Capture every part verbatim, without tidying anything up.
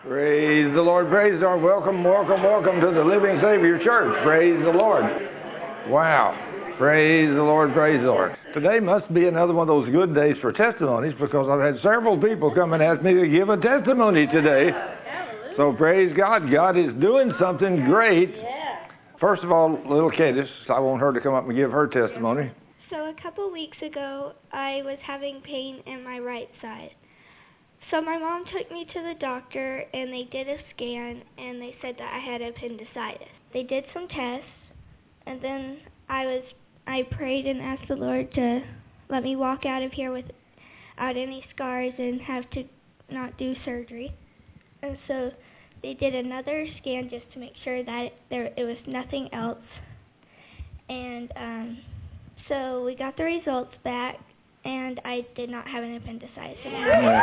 Praise the Lord, praise the Lord. Welcome, welcome, welcome to the Living Savior Church. Praise the Lord. Wow. Praise the Lord, praise the Lord. Today must be another one of those good days for testimonies because I've had several people come and ask me to give a testimony today. So praise God. God is doing something great. First of all, little Cadis, I want her to come up and give her testimony. So a couple weeks ago, I was having pain in my right side. So my mom took me to the doctor, and they did a scan, and they said that I had appendicitis. They did some tests, and then I was I prayed and asked the Lord to let me walk out of here without any scars and have to not do surgery. And so they did another scan just to make sure that there it was nothing else. And um, so we got the results back, and I did not have an appendicitis anymore.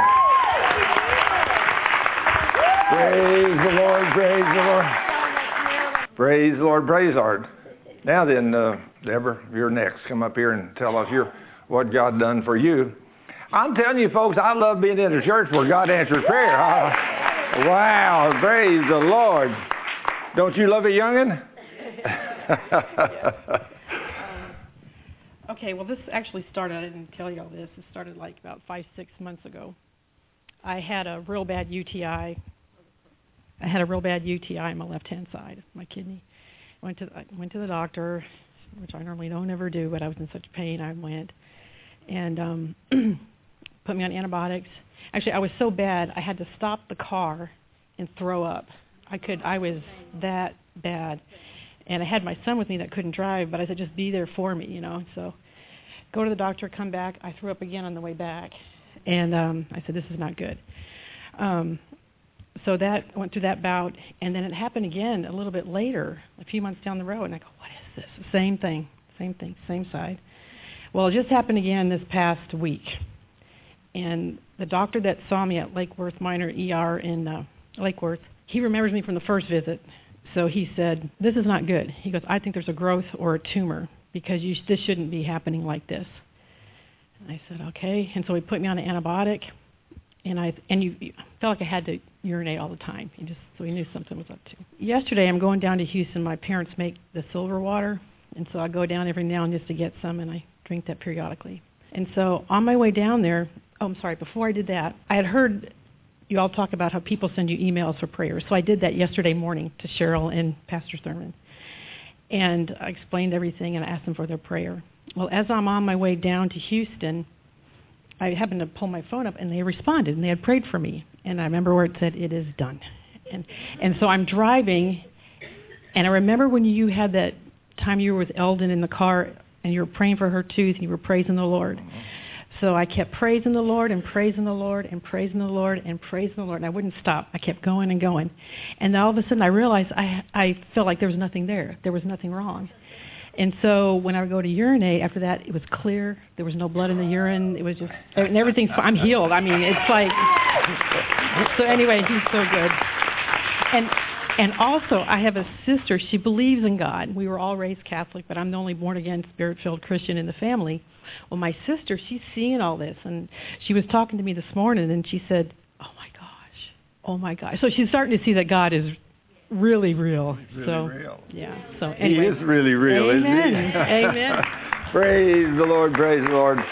Praise the Lord, praise the Lord. Praise the Lord, praise the Lord. Now then, uh, Deborah, you're next. Come up here and tell us your, what God done for you. I'm telling you, folks, I love being in a church where God answers prayer. I, wow, praise the Lord. Don't you love it, youngin'? Okay, well, this actually started, I didn't tell you all this, it started like about five, six months ago. I had a real bad U T I. I had a real bad U T I on my left-hand side of my kidney. I went to, I went to the doctor, which I normally don't ever do, but I was in such pain, I went, and um, put me on antibiotics. Actually, I was so bad, I had to stop the car and throw up. I could, I was that bad. And I had my son with me that couldn't drive, but I said, just be there for me, you know. So go to the doctor, come back. I threw up again on the way back. And um, I said, this is not good. Um, so that went through that bout. And then it happened again a little bit later, a few months down the road. And I go, what is this? Same thing, same thing, same side. Well, it just happened again this past week. And the doctor that saw me at Lake Worth Minor E R in uh, Lake Worth, he remembers me from the first visit. So he said, this is not good. He goes, I think there's a growth or a tumor because you, this shouldn't be happening like this. And I said, okay. And so he put me on an antibiotic, and I and you, you felt like I had to urinate all the time. He just so he knew something was up to. Yesterday, I'm going down to Houston. My parents make the silver water, and so I go down every now and then just to get some, and I drink that periodically. And so on my way down there, oh, I'm sorry, before I did that, I had heard you all talk about how people send you emails for prayers. So I did that yesterday morning to Cheryl and Pastor Thurman. And I explained everything and I asked them for their prayer. Well, as I'm on my way down to Houston, I happened to pull my phone up and they responded and they had prayed for me. And I remember where it said, it is done. And and so I'm driving, and I remember when you had that time you were with Eldon in the car and you were praying for her tooth and you were praising the Lord. So I kept praising the Lord and praising the Lord and praising the Lord and praising the Lord, and I wouldn't stop. I kept going and going. And then all of a sudden I realized I I felt like there was nothing there. There was nothing wrong. And so when I would go to urinate, after that, it was clear. There was no blood in the urine. It was just, and everything's fine. I'm healed. I mean, it's like, so anyway, he's so good. And and also, I have a sister. She believes in God. We were all raised Catholic, but I'm the only born-again, Spirit-filled Christian in the family. Well, my sister, she's seeing all this, and she was talking to me this morning, and she said, oh, my gosh, oh, my gosh. So she's starting to see that God is really real. Really so, real. Yeah. So anyway. He is really real, Amen. isn't he? Amen. Praise the Lord, praise the Lord.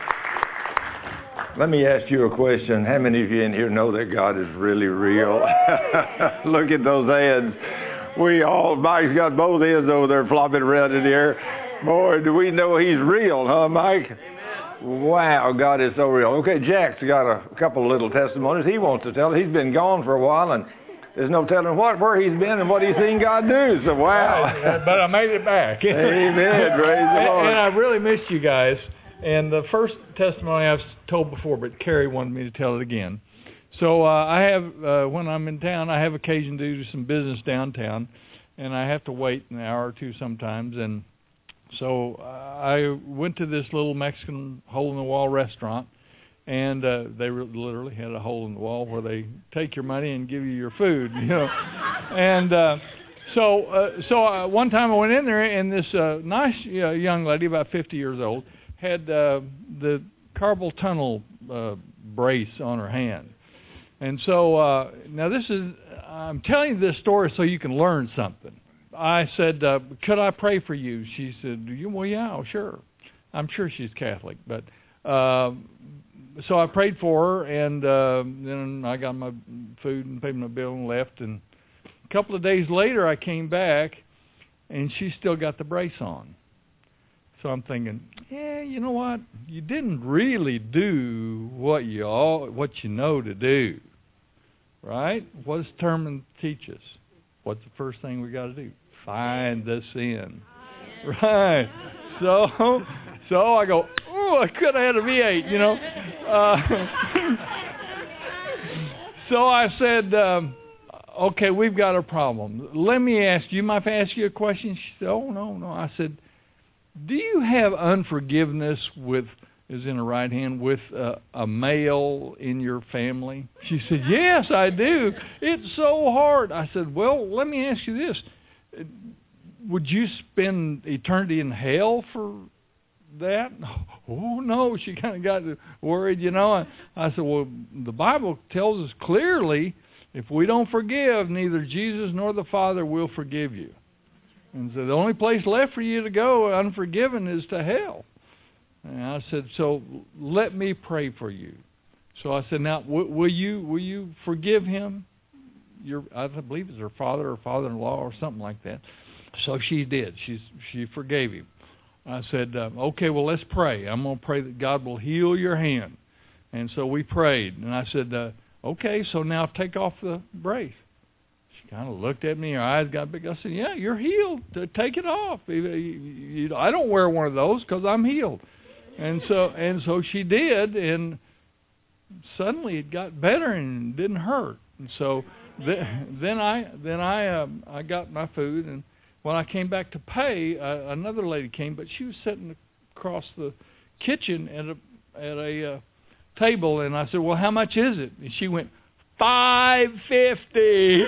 Let me ask you a question. How many of you in here know that God is really real? Look at those heads. We all, Mike's got both heads over there flopping around in the air. Boy, do we know he's real, huh, Mike? Amen. Wow, God is so real. Okay, Jack's got a couple of little testimonies he wants to tell. He's been gone for a while, and there's no telling what, where he's been and what he's seen God do. So, wow. Right, but I made it back. Amen. Praise the Lord. And I really missed you guys. And the first testimony I've told before, but Carrie wanted me to tell it again. So uh, I have, uh, when I'm in town, I have occasion to do some business downtown, and I have to wait an hour or two sometimes. And so uh, I went to this little Mexican hole-in-the-wall restaurant, and uh, they re- literally had a hole in the wall where they take your money and give you your food, you know. and uh, so uh, so uh, one time I went in there, and this uh, nice uh, young lady, about fifty years old, had uh, the carpal tunnel uh, brace on her hand. And so uh, now this is, I'm telling you this story so you can learn something. I said, uh, could I pray for you? She said, well, yeah, sure. I'm sure she's Catholic. But uh, so I prayed for her, and uh, then I got my food and paid my bill and left. And a couple of days later, I came back, and she still got the brace on. So I'm thinking, yeah, you know what? You didn't really do what you all, what you know to do, right? What does Terman teach us? What's the first thing we got to do? Find the sin, right? So, so I go, oh, I could have had a V eight, you know. Uh, so I said, um, okay, we've got a problem. Let me ask you. Mind if I ask you a question? She said, oh no, no. I said, do you have unforgiveness with, is in her right hand, with uh, a male in your family? She said, yes, I do. It's so hard. I said, well, let me ask you this. Would you spend eternity in hell for that? Oh, no. She kind of got worried, you know. I, I said, well, the Bible tells us clearly, if we don't forgive, neither Jesus nor the Father will forgive you. And so the only place left for you to go unforgiven is to hell. And I said, so let me pray for you. So I said, now, w- will you will you forgive him? Your, I believe it's her father or father-in-law or something like that. So she did. She she forgave him. I said, uh, okay, well, let's pray. I'm going to pray that God will heal your hand. And so we prayed. And I said, uh, okay, so now take off the brace. Kind of looked at me, her eyes got big. I said, yeah, you're healed. Take it off. I don't wear one of those because I'm healed. And so and so she did, and suddenly it got better and didn't hurt. And so th- then I then I um, I got my food, and when I came back to pay, uh, another lady came, but she was sitting across the kitchen at a at a uh, table, and I said, well, how much is it? And she went, Five fifty.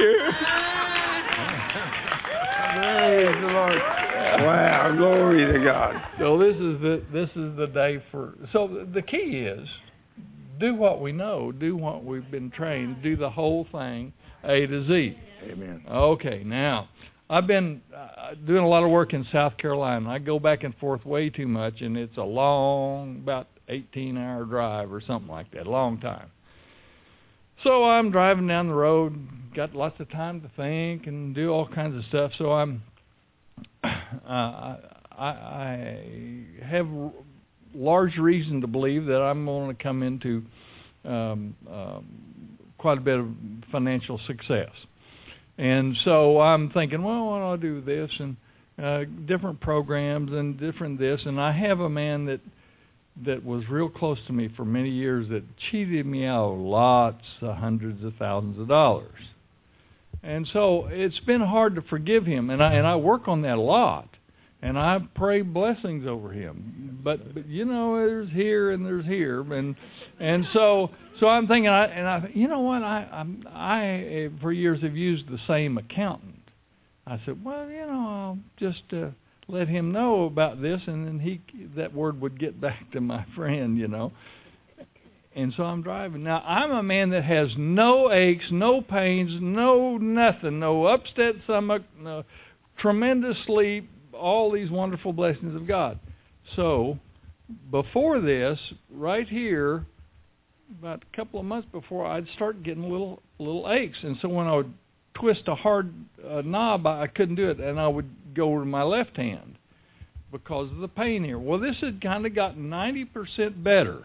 Praise the Lord. Wow, glory to God. So this is the this is the day for. So the key is, do what we know, do what we've been trained, do the whole thing, A to Z. Amen. Okay, now I've been uh, doing a lot of work in South Carolina. I go back and forth way too much, and it's a long, about eighteen-hour drive or something like that, a long time. So I'm driving down the road, got lots of time to think and do all kinds of stuff. So I'm, uh, I, I have large reason to believe that I'm going to come into um, um, quite a bit of financial success. And so I'm thinking, well, why don't I do this and uh, different programs and different this. And I have a man that that was real close to me for many years that cheated me out of lots of hundreds of thousands of dollars. And so it's been hard to forgive him, and I and I work on that a lot, and I pray blessings over him. But, but you know, there's here and there's here, and and so so I'm thinking, I and I you know what I I'm, I for years have used the same accountant. I said, well, you know, I'll just uh, let him know about this, and then he that word would get back to my friend, you know. And so I'm driving. Now, I'm a man that has no aches, no pains, no nothing, no upset stomach, no tremendous sleep, all these wonderful blessings of God. So before this, right here, about a couple of months before, I'd start getting little little aches. And so when I would twist a hard uh, knob, I couldn't do it, and I would go to my left hand because of the pain here. Well, this had kind of gotten ninety percent better.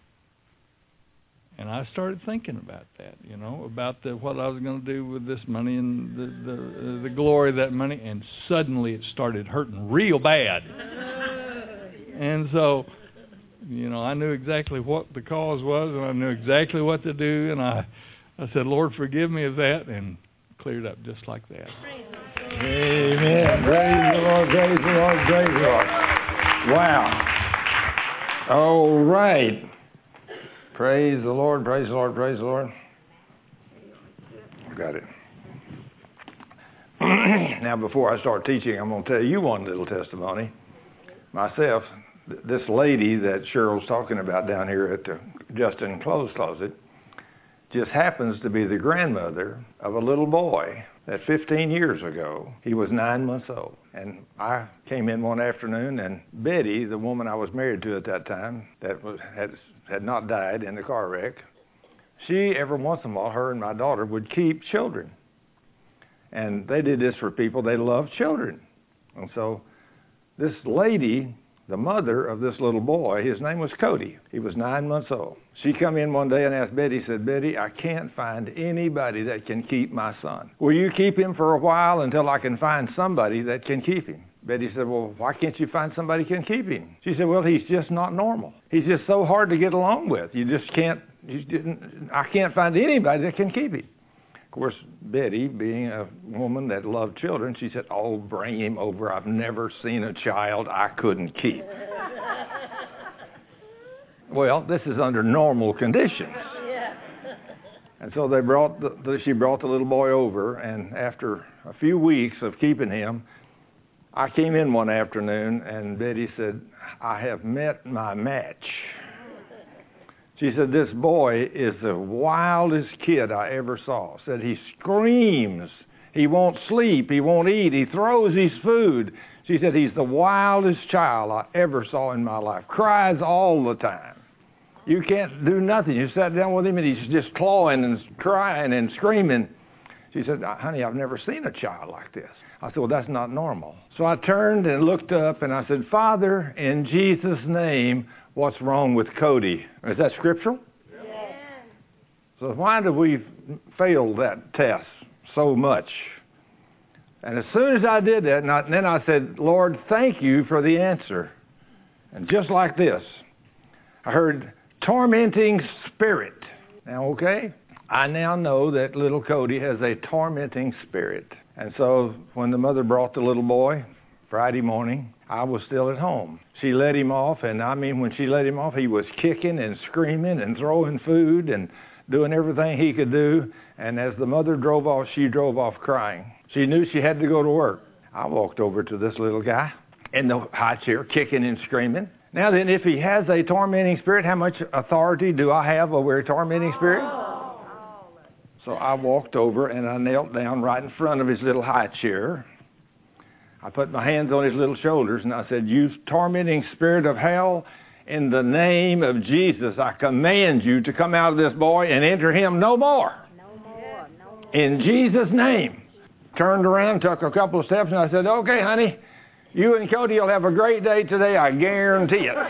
And I started thinking about that, you know, about the, what I was going to do with this money and the the, uh, the glory of that money. And suddenly it started hurting real bad. And so, you know, I knew exactly what the cause was, and I knew exactly what to do. And I, I said, Lord, forgive me of that, and cleared up just like that. Amen. Praise the Lord, praise the Lord, praise the Lord. Wow. All right. Praise the Lord, praise the Lord, praise the Lord. Got it. Now, before I start teaching, I'm going to tell you one little testimony. Myself, th- this lady that Cheryl's talking about down here at the Justin Clothes Closet, just happens to be the grandmother of a little boy that fifteen years ago, he was nine months old. And I came in one afternoon, and Betty, the woman I was married to at that time, that was, had, had not died in the car wreck, she, every once in a while, her and my daughter would keep children. And they did this for people. They loved children. And so this lady, the mother of this little boy, his name was Cody. He was nine months old. She come in one day and asked Betty, said, Betty, I can't find anybody that can keep my son. Will you keep him for a while until I can find somebody that can keep him? Betty said, well, why can't you find somebody who can keep him? She said, well, he's just not normal. He's just so hard to get along with. You just can't, you didn't, I can't find anybody that can keep him. Of course, Betty, being a woman that loved children, she said, oh, bring him over. I've never seen a child I couldn't keep. Well, this is under normal conditions. And so they brought the, the, she brought the little boy over, and after a few weeks of keeping him, I came in one afternoon, and Betty said, I have met my match. She said, this boy is the wildest kid I ever saw. Said he screams, he won't sleep, he won't eat, he throws his food. She said, he's the wildest child I ever saw in my life. Cries all the time. You can't do nothing. You sat down with him and he's just clawing and crying and screaming. She said, honey, I've never seen a child like this. I said, well, that's not normal. So I turned and looked up and I said, Father, in Jesus' name, what's wrong with Cody? Is that scriptural? Yes. So why do we fail that test so much? And as soon as I did that, and, I, and then I said, Lord, thank you for the answer. And just like this, I heard tormenting spirit. Now, okay, I now know that little Cody has a tormenting spirit. And so when the mother brought the little boy Friday morning, I was still at home. She let him off, and I mean, when she let him off, he was kicking and screaming and throwing food and doing everything he could do. And as the mother drove off, she drove off crying. She knew she had to go to work. I walked over to this little guy in the high chair, kicking and screaming. Now then, if he has a tormenting spirit, how much authority do I have over a tormenting spirit? So I walked over and I knelt down right in front of his little high chair. I put my hands on his little shoulders and I said, you tormenting spirit of hell, in the name of Jesus, I command you to come out of this boy and enter him no more. No more. No more. In Jesus' name. Turned around, took a couple of steps, and I said, okay, honey, you and Cody will have a great day today, I guarantee it.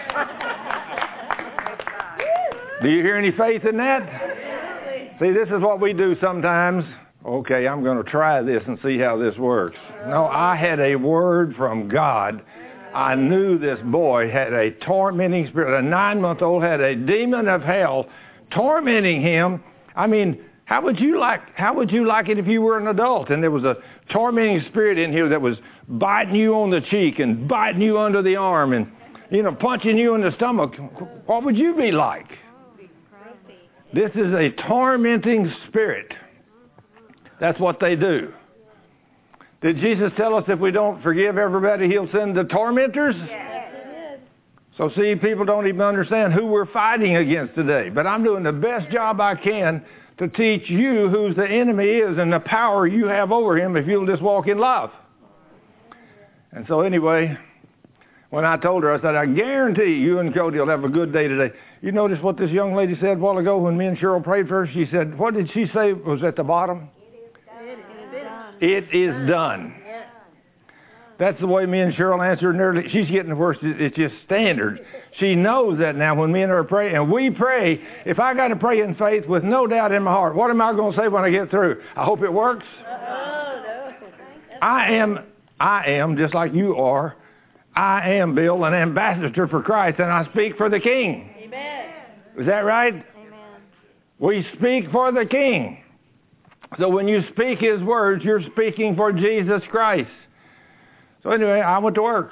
Do you hear any faith in that? See, this is what we do sometimes. Okay, I'm going to try this and see how this works. No, I had a word from God. I knew this boy had a tormenting spirit. A nine-month-old had a demon of hell tormenting him. I mean, how would you like, how would you like it if you were an adult and there was a tormenting spirit in here that was biting you on the cheek and biting you under the arm and, you know, punching you in the stomach? What would you be like? This is a tormenting spirit. That's what they do. Did Jesus tell us if we don't forgive everybody, he'll send the tormentors? Yes. So see, people don't even understand who we're fighting against today. But I'm doing the best job I can to teach you who the enemy is and the power you have over him if you'll just walk in love. And so anyway, when I told her, I said, I guarantee you and Cody will have a good day today. You notice what this young lady said a while ago when me and Cheryl prayed for her? She said, what did she say was at the bottom? It is done. That's the way me and Cheryl answered her. She's getting worse. It's just standard. She knows that now when me and her pray. And we pray. If I got to pray in faith with no doubt in my heart, what am I going to say when I get through? I hope it works. I am, I am, just like you are, I am, Bill, an ambassador for Christ, and I speak for the King. Amen. Is that right? Amen. We speak for the King. So when you speak his words, you're speaking for Jesus Christ. So anyway, I went to work.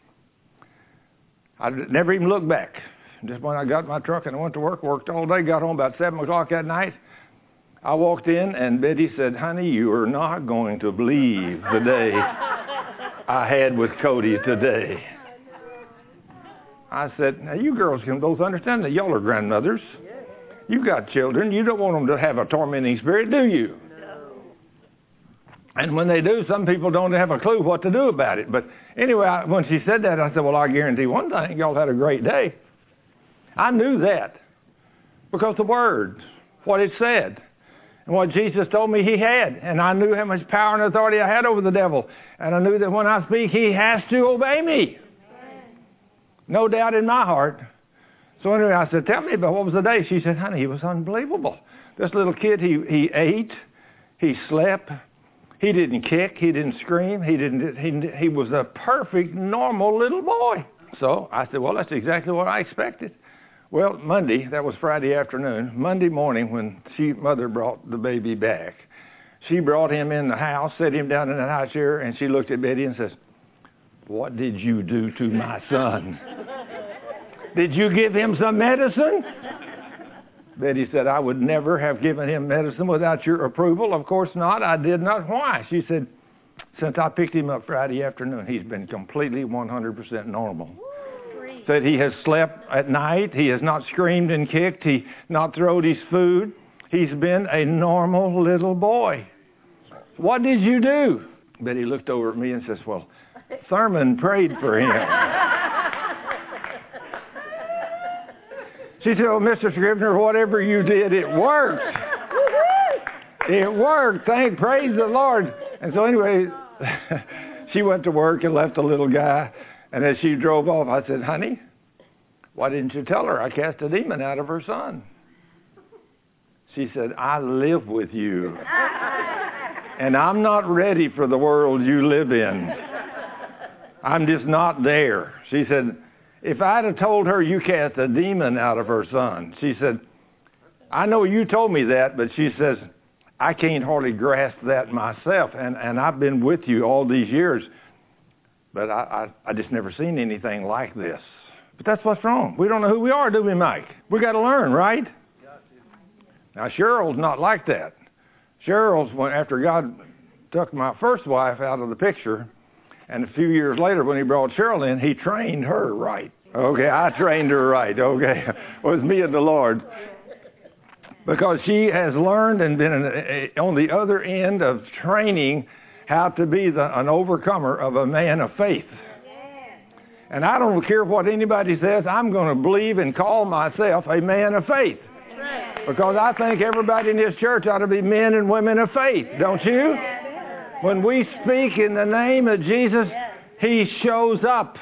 I never even looked back. Just when I got in my truck and I went to work, worked all day, got home about seven o'clock that night. I walked in and Betty said, honey, you are not going to believe the day I had with Cody today. I said, now you girls can both understand that y'all are grandmothers. You got children. You don't want them to have a tormenting spirit, do you? And when they do, some people don't have a clue what to do about it. But anyway, I, when she said that, I said, well, I guarantee one thing, y'all had a great day. I knew that because the Word, what it said, and what Jesus told me he had. And I knew how much power and authority I had over the devil. And I knew that when I speak, he has to obey me. No doubt in my heart. So anyway, I said, tell me about what was the day? She said, honey, he was unbelievable. This little kid, he, he ate, he slept. He didn't kick. He didn't scream. He didn't. He, he was a perfect, normal little boy. So I said, well, that's exactly what I expected. Well, Monday, that was Friday afternoon. Monday morning, when she mother brought the baby back, she brought him in the house, set him down in the high chair, and she looked at Betty and says, what did you do to my son? Did you give him some medicine? Betty said, I would never have given him medicine without your approval. Of course not. I did not. Why? She said, since I picked him up Friday afternoon, he's been completely one hundred percent normal. Great. Said he has slept at night. He has not screamed and kicked. He not thrown his food. He's been a normal little boy. What did you do? Betty looked over at me and says, well, Thurman prayed for him. She said, oh, Mister Scrivener, whatever you did, it worked. It worked. Thank, praise the Lord. And so anyway, she went to work and left the little guy. And as she drove off, I said, honey, why didn't you tell her I cast a demon out of her son? She said, I live with you. And I'm not ready for the world you live in. I'm just not there. She said, if I'd have told her you cast a demon out of her son, she said, I know you told me that, but she says, I can't hardly grasp that myself, and, and I've been with you all these years, but I, I, I just never seen anything like this. But that's what's wrong. We don't know who we are, do we, Mike? We got to learn, right? Now, Cheryl's not like that. Cheryl's, when, after God took my first wife out of the picture, and a few years later, when he brought Cheryl in, he trained her right. Okay, I trained her right. Okay, it was me and the Lord. Because she has learned and been on the other end of training how to be the, an overcomer of a man of faith. And I don't care what anybody says, I'm going to believe and call myself a man of faith. Because I think everybody in this church ought to be men and women of faith, don't you? When we speak in the name of Jesus, he shows up.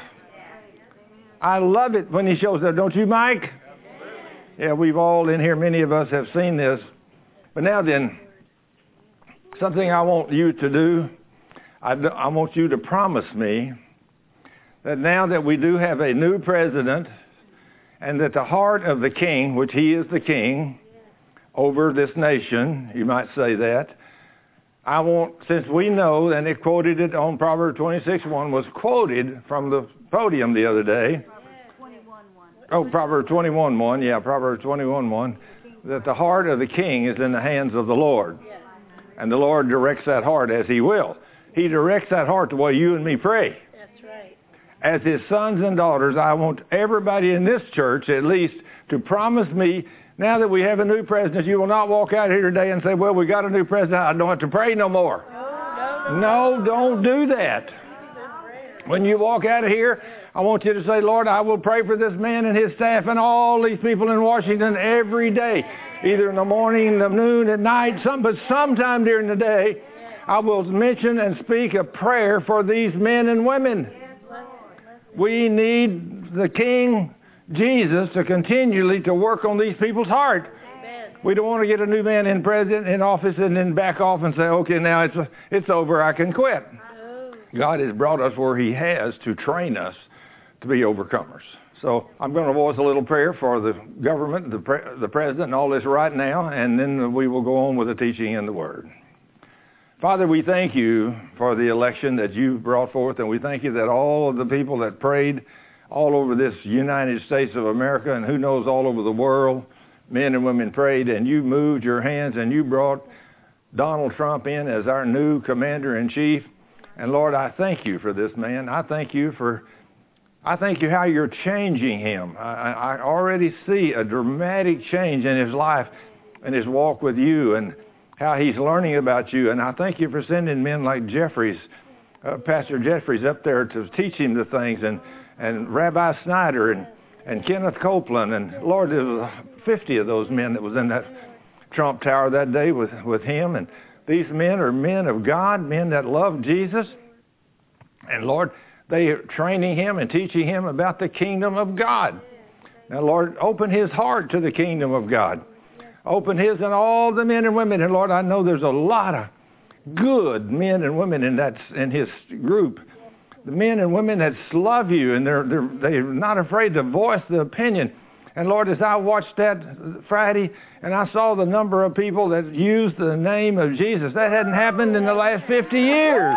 I love it when he shows up. Don't you, Mike? Yeah, we've all in here, many of us have seen this. But now then, something I want you to do, I, I want you to promise me that now that we do have a new president and that the heart of the king, which he is the king over this nation, you might say that, I want, since we know, and it quoted it on Proverbs twenty-six one, was quoted from the podium the other day. Oh, Proverbs twenty-one one, yeah, Proverbs twenty-one one, that the heart of the king is in the hands of the Lord. And the Lord directs that heart as he will. He directs that heart the way you and me pray. That's right. As his sons and daughters, I want everybody in this church at least to promise me, now that we have a new president, you will not walk out here today and say, well, we got a new president, I don't have to pray no more. No, no, no, don't do that. When you walk out of here, I want you to say, Lord, I will pray for this man and his staff and all these people in Washington every day, either in the morning, in the noon, at night, some, but sometime during the day, I will mention and speak a prayer for these men and women. We need the King Jesus to continually to work on these people's heart. Amen. We don't want to get a new man in president in office and then back off and say, okay, now it's it's over, I can quit. Oh. God has brought us where he has to train us to be overcomers. So I'm going to voice a little prayer for the government, the, pre- the president, and all this right now, and then we will go on with the teaching and the word. Father, we thank you for the election that you brought forth, and we thank you that all of the people that prayed all over this United States of America, and who knows, all over the world, men and women prayed, and you moved your hands, and you brought Donald Trump in as our new commander-in-chief. And Lord, I thank you for this man. I thank you for I thank you how you're changing him. I, I already see a dramatic change in his life and his walk with you and how he's learning about you. And I thank you for sending men like Jeffries, uh, Pastor Jeffries up there to teach him the things, and, and Rabbi Snyder and, and Kenneth Copeland. And Lord, there was fifty of those men that was in that Trump Tower that day with, with him. And these men are men of God, men that love Jesus. And Lord, they are training him and teaching him about the kingdom of God. Now, Lord, open his heart to the kingdom of God. Open his and all the men and women. And Lord, I know there's a lot of good men and women in that in his group. The men and women that love you, and they're they're they're not afraid to voice the opinion. And Lord, as I watched that Friday, and I saw the number of people that used the name of Jesus, that hadn't happened in the last fifty years.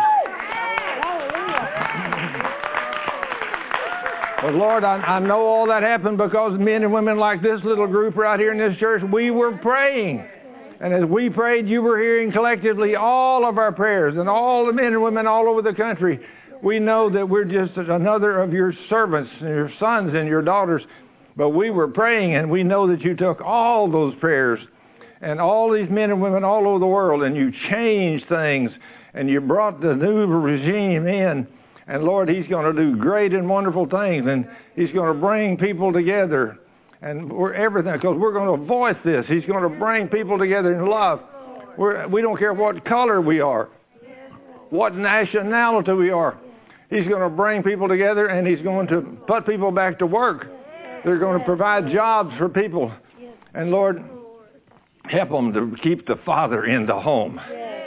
But Lord, I, I know all that happened because men and women like this little group right here in this church, we were praying. And as we prayed, you were hearing collectively all of our prayers, and all the men and women all over the country. We know that we're just another of your servants, and your sons and your daughters. But we were praying, and we know that you took all those prayers and all these men and women all over the world, and you changed things, and you brought the new regime in. And Lord, he's going to do great and wonderful things, and he's going to bring people together, and we're everything, because we're going to voice this. He's going to bring people together in love. We're, we don't care what color we are, what nationality we are. He's going to bring people together, and he's going to put people back to work. They're going to provide jobs for people. And Lord, help them to keep the father in the home.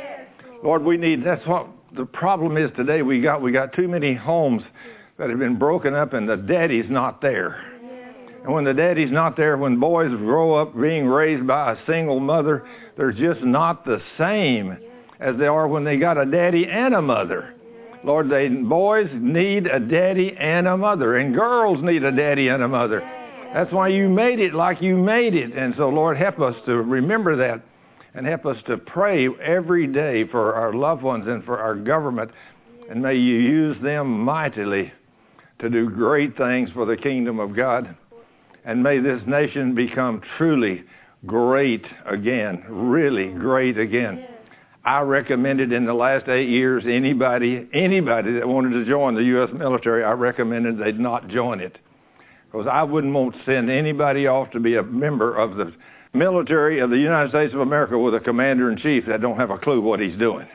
Lord, we need, that's what the problem is today. We got we got too many homes that have been broken up, and the daddy's not there. And when the daddy's not there, when boys grow up being raised by a single mother, they're just not the same as they are when they got a daddy and a mother. Lord, they boys need a daddy and a mother, and girls need a daddy and a mother. That's why you made it like you made it. And so, Lord, help us to remember that. And help us to pray every day for our loved ones and for our government. And may you use them mightily to do great things for the kingdom of God. And may this nation become truly great again, really great again. I recommended in the last eight years, anybody, anybody that wanted to join the U S military, I recommended they'd not join it. Because I wouldn't want to send anybody off to be a member of the military of the United States of America with a commander-in-chief that don't have a clue what he's doing.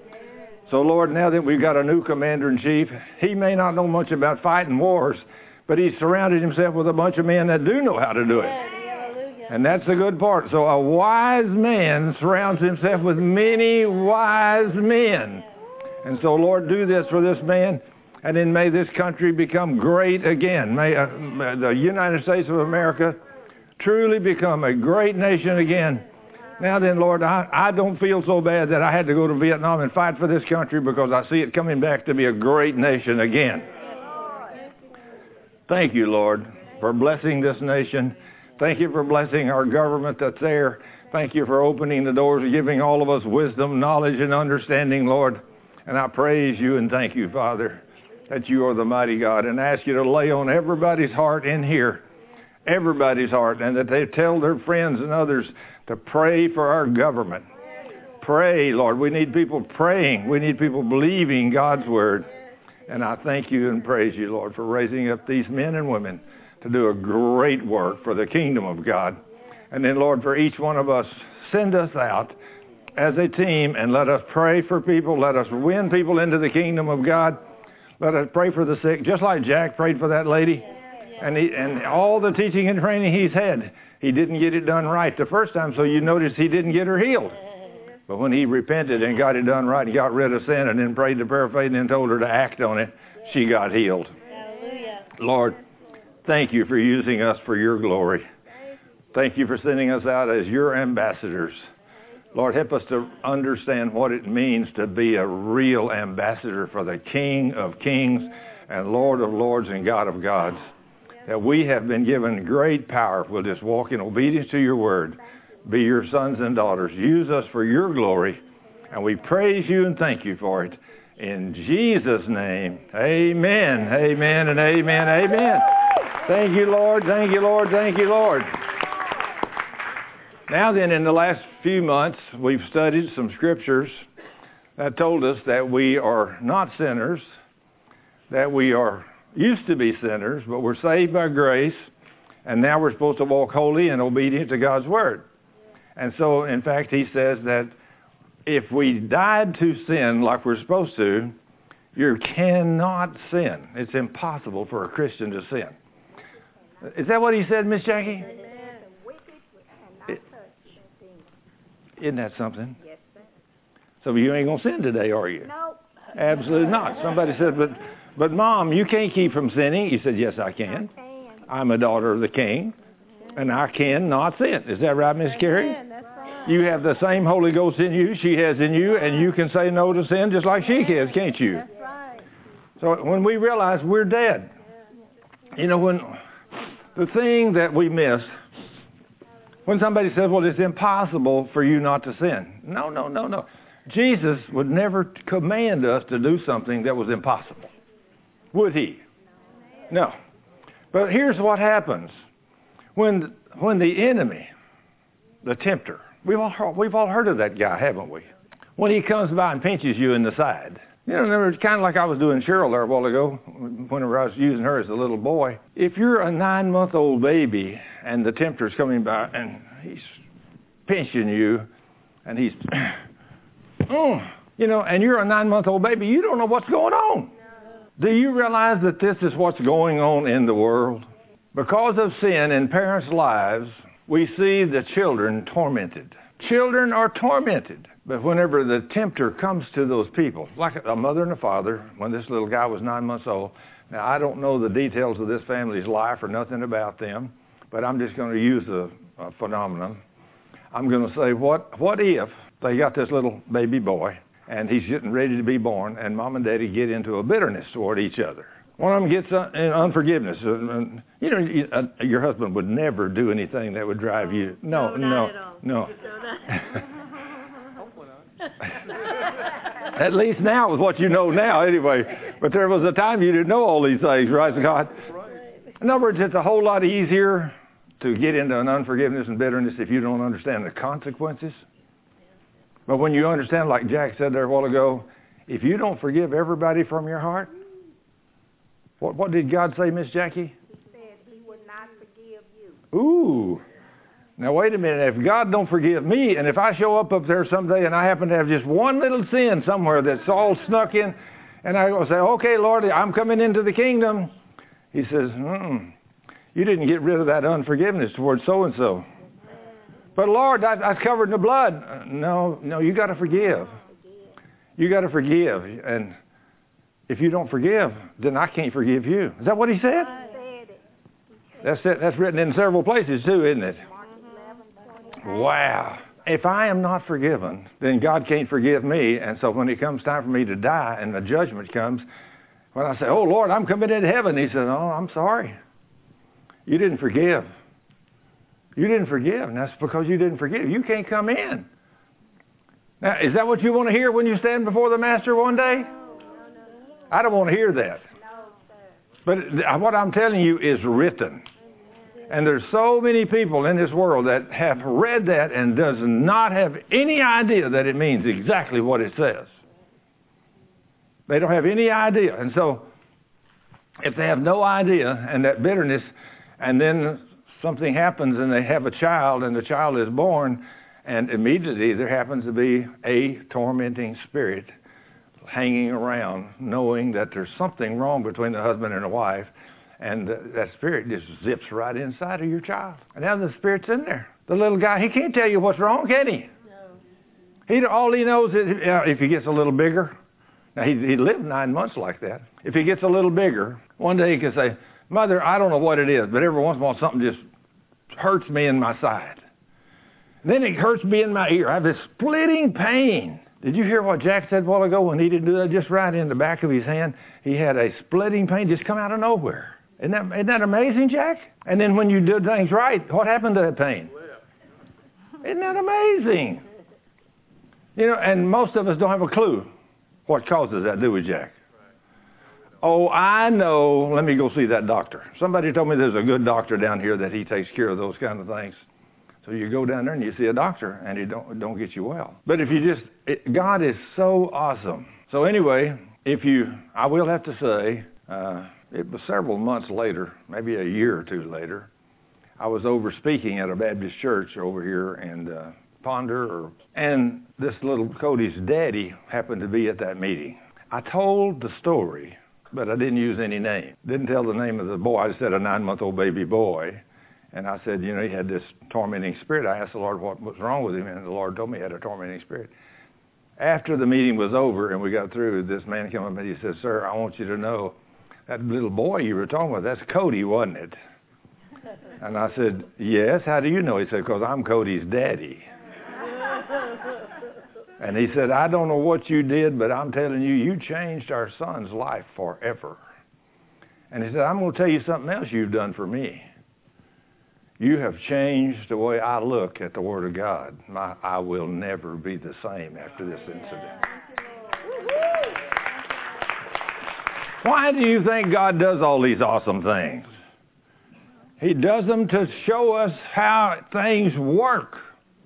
So, Lord, now that we've got a new commander-in-chief, he may not know much about fighting wars, but he's surrounded himself with a bunch of men that do know how to do it. And that's the good part. So a wise man surrounds himself with many wise men. And so, Lord, do this for this man, and then may this country become great again. May, uh, may the United States of America truly become a great nation again. Now then, Lord, I, I don't feel so bad that I had to go to Vietnam and fight for this country, because I see it coming back to be a great nation again. Thank you, Lord, for blessing this nation. Thank you for blessing our government that's there. Thank you for opening the doors and giving all of us wisdom, knowledge, and understanding, Lord. And I praise you and thank you, Father, that you are the mighty God, and ask you to lay on everybody's heart in here, everybody's heart, and that they tell their friends and others to pray for our government. Pray, Lord. We need people praying. We need people believing God's word. And I thank you and praise you, Lord, for raising up these men and women to do a great work for the kingdom of God. And then, Lord, for each one of us, send us out as a team and let us pray for people. Let us win people into the kingdom of God. Let us pray for the sick, just like Jack prayed for that lady. And he, and all the teaching and training he's had, he didn't get it done right the first time, so you notice he didn't get her healed. But when he repented and got it done right and got rid of sin and then prayed the prayer of faith and then told her to act on it, she got healed. Hallelujah. Lord, thank you for using us for your glory. Thank you for sending us out as your ambassadors. Lord, help us to understand what it means to be a real ambassador for the King of Kings and Lord of Lords and God of Gods. That we have been given great power. We'll just walk in obedience to your word. Be your sons and daughters. Use us for your glory. And we praise you and thank you for it. In Jesus' name, amen, amen, and amen, amen. Thank you, Lord. Thank you, Lord. Thank you, Lord. Now then, in the last few months, we've studied some scriptures that told us that we are not sinners, that we are used to be sinners, but we're saved by grace, and now we're supposed to walk holy and obedient to God's Word. And so, in fact, he says that if we died to sin like we're supposed to, you cannot sin. It's impossible for a Christian to sin. Is that what he said, Miss Jackie? It, isn't that something? Yes, sir. So you ain't going to sin today, are you? No. Absolutely not. Somebody said, but, but Mom, you can't keep from sinning. He said, yes, I can. I can. I'm a daughter of the King, and I cannot sin. Is that right, Miss Carrie? That's right. You have the same Holy Ghost in you she has in you, and you can say no to sin just like she can, can't you? That's right. So when we realize we're dead, you know, when the thing that we miss, when somebody says, well, it's impossible for you not to sin. No, no, no, no. Jesus would never command us to do something that was impossible. Would he? No. But here's what happens. When when the enemy, the tempter, we've all, heard, we've all heard of that guy, haven't we? When he comes by and pinches you in the side. You know, it's kind of like I was doing Cheryl there a while ago, whenever I was using her as a little boy. If you're a nine-month-old baby and the tempter's coming by and he's pinching you and he's, oh, you know, and you're a nine-month-old baby, you don't know what's going on. Do you realize that this is what's going on in the world? Because of sin in parents' lives, we see the children tormented. Children are tormented. But whenever the tempter comes to those people, like a mother and a father, when this little guy was nine months old, now I don't know the details of this family's life or nothing about them, but I'm just going to use a, a phenomenon. I'm going to say, what what if they got this little baby boy, and he's getting ready to be born, and mom and daddy get into a bitterness toward each other? One of them gets uh, in unforgiveness. Uh, and, you know, you, uh, your husband would never do anything that would drive you. No, no, no, not at all. no. At least now with what you know now, anyway. But there was a time you didn't know all these things, right, God? In other words, it's a whole lot easier to get into an unforgiveness and bitterness if you don't understand the consequences. But when you understand, like Jack said there a while ago, if you don't forgive everybody from your heart, what, what did God say, Miss Jackie? He said he would not forgive you. Ooh. Now, wait a minute. If God don't forgive me, and if I show up up there someday and I happen to have just one little sin somewhere that's all snuck in, and I go say, okay, Lord, I'm coming into the kingdom. He says, mm, you didn't get rid of that unforgiveness towards so-and-so. But, Lord, that, that's covered in the blood. Uh, no, no, you got to forgive. You got to forgive. And if you don't forgive, then I can't forgive you. Is that what he said? That's it. That's written in several places too, isn't it? Wow. If I am not forgiven, then God can't forgive me. And so when it comes time for me to die and the judgment comes, when I say, oh, Lord, I'm coming into heaven, he says, oh, I'm sorry. You didn't forgive. You didn't forgive, and that's because you didn't forgive. You can't come in. Now, is that what you want to hear when you stand before the Master one day? I don't want to hear that. But what I'm telling you is written. And there's so many people in this world that have read that and does not have any idea that it means exactly what it says. They don't have any idea. And so if they have no idea and that bitterness, and then something happens and they have a child and the child is born, and immediately there happens to be a tormenting spirit hanging around, knowing that there's something wrong between the husband and the wife, and that spirit just zips right inside of your child. And now the spirit's in there. The little guy, he can't tell you what's wrong, can he? No. He all he knows is you know, if he gets a little bigger. Now, he, he lived nine months like that. If he gets a little bigger, one day he can say, Mother, I don't know what it is, but every once in a while something just hurts me in my side. And then it hurts me in my ear. I have this splitting pain. Did you hear what Jack said a while ago when he didn't do that? Just right in the back of his hand, he had a splitting pain just come out of nowhere. Isn't that, isn't that amazing, Jack? And then when you do things right, what happened to that pain? Isn't that amazing? You know, and most of us don't have a clue What causes that, do we, Jack? Oh, I know. Let me go see that doctor. Somebody told me there's a good doctor down here that he takes care of those kind of things. So you go down there and you see a doctor, and he don't don't get you well. But if you just, it, God is so awesome. So anyway, if you, I will have to say, uh, it was several months later, maybe a year or two later, I was over speaking at a Baptist church over here in uh, Ponder, or, and this little Cody's daddy happened to be at that meeting. I told the story, but I didn't use any name. Didn't tell the name of the boy. I just said a nine-month-old baby boy. And I said, you know, he had this tormenting spirit. I asked the Lord what was wrong with him, and the Lord told me he had a tormenting spirit. After the meeting was over and we got through, this man came up and he said, sir, I want you to know that little boy you were talking about, that's Cody, wasn't it? And I said, yes. How do you know? He said, because I'm Cody's daddy. And he said, I don't know what you did, but I'm telling you, you changed our son's life forever. And he said, I'm going to tell you something else you've done for me. You have changed the way I look at the Word of God. My, I will never be the same after this incident. Why do you think God does all these awesome things? He does them to show us how things work.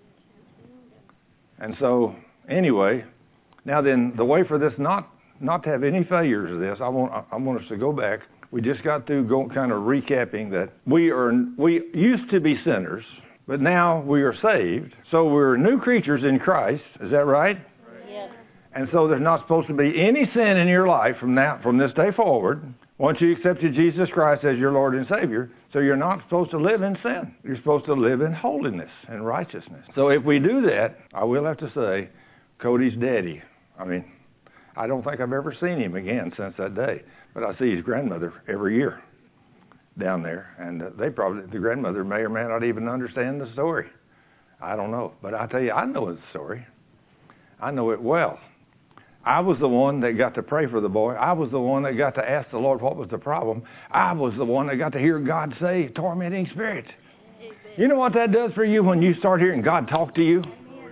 And so, anyway, now then, the way for this not not to have any failures of this, I want I want us to go back. We just got through go, kind of recapping that we are we used to be sinners, but now we are saved. So we're new creatures in Christ. Is that right? Yes. And so there's not supposed to be any sin in your life from now from this day forward. Once you accepted Jesus Christ as your Lord and Savior, so you're not supposed to live in sin. You're supposed to live in holiness and righteousness. So if we do that, I will have to say, Cody's daddy, I mean, I don't think I've ever seen him again since that day. But I see his grandmother every year down there. And uh, they probably, the grandmother may or may not even understand the story. I don't know. But I tell you, I know the story. I know it well. I was the one that got to pray for the boy. I was the one that got to ask the Lord what was the problem. I was the one that got to hear God say, tormenting spirit. Amen. You know what that does for you when you start hearing God talk to you?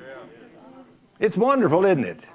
It's wonderful, isn't it?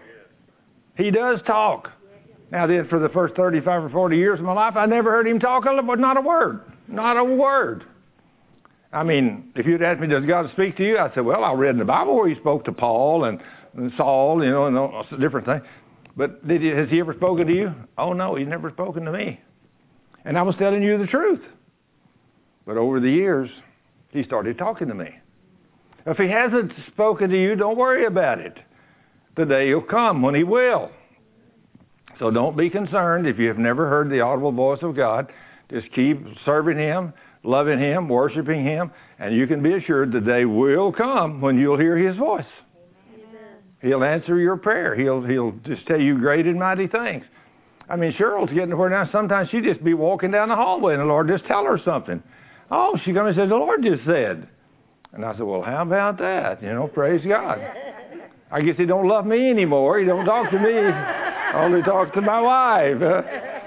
He does talk. Now, then, for the first thirty-five or forty years of my life, I never heard him talk, but not a word. Not a word. I mean, if you'd asked me, does God speak to you? I'd say, well, I read in the Bible where he spoke to Paul and, and Saul, you know, and all different things. But did he, has he ever spoken to you? Oh, no, he's never spoken to me. And I was telling you the truth. But over the years, he started talking to me. If he hasn't spoken to you, don't worry about it. The day will come when he will. So don't be concerned if you have never heard the audible voice of God. Just keep serving him, loving him, worshiping him, and you can be assured the day will come when you'll hear his voice. Amen. He'll answer your prayer. He'll he'll just tell you great and mighty things. I mean, Cheryl's getting to where now sometimes she just be walking down the hallway and the Lord just tell her something. Oh, she comes and says, the Lord just said. And I said, well, how about that? You know, praise God. I guess he don't love me anymore. He don't talk to me. I only talk to my wife.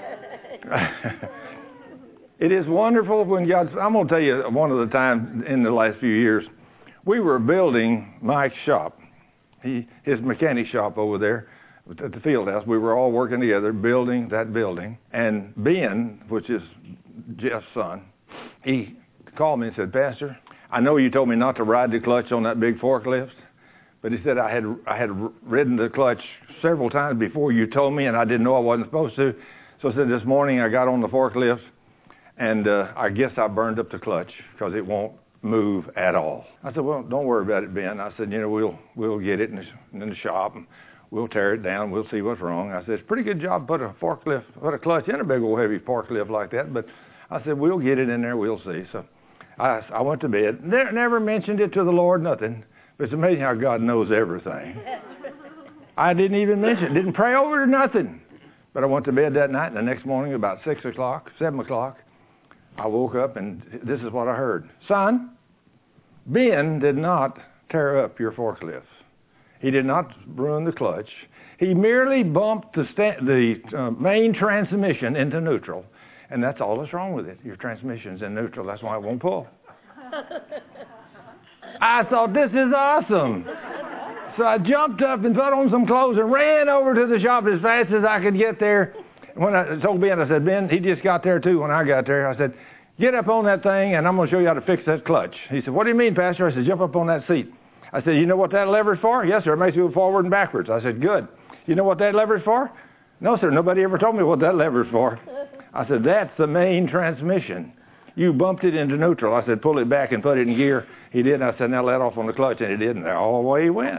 It is wonderful when God... I'm going to tell you one of the times in the last few years, we were building Mike's shop, he, his mechanic shop over there at the field house. We were all working together building that building. And Ben, which is Jeff's son, he called me and said, Pastor, I know you told me not to ride the clutch on that big forklift. But he said, I had I had ridden the clutch several times before you told me, and I didn't know I wasn't supposed to. So I said, this morning I got on the forklift, and uh, I guess I burned up the clutch because it won't move at all. I said, well, don't worry about it, Ben. I said, you know, we'll we'll get it in the, in the shop, and we'll tear it down. We'll see what's wrong. I said, it's a pretty good job to put a forklift, put a clutch in a big old heavy forklift like that. But I said, we'll get it in there. We'll see. So I, I went to bed. Ne- never mentioned it to the Lord, nothing. But it's amazing how God knows everything. I didn't even mention it, didn't pray over it or nothing. But I went to bed that night, and the next morning about six o'clock, seven o'clock, I woke up, and this is what I heard. Son, Ben did not tear up your forklift. He did not ruin the clutch. He merely bumped the, sta- the uh, main transmission into neutral, and that's all that's wrong with it. Your transmission's in neutral. That's why it won't pull. I thought, this is awesome. So I jumped up and put on some clothes and ran over to the shop as fast as I could get there. When I told Ben, I said, Ben, he just got there too when I got there. I said, get up on that thing and I'm going to show you how to fix that clutch. He said, what do you mean, Pastor? I said, jump up on that seat. I said, you know what that lever's for? Yes, sir. It makes you go forward and backwards. I said, good. You know what that lever's for? No, sir. Nobody ever told me what that lever's for. I said, that's the main transmission. You bumped it into neutral. I said, pull it back and put it in gear. He did. And I said, now let off on the clutch. And he did. And all the way he went.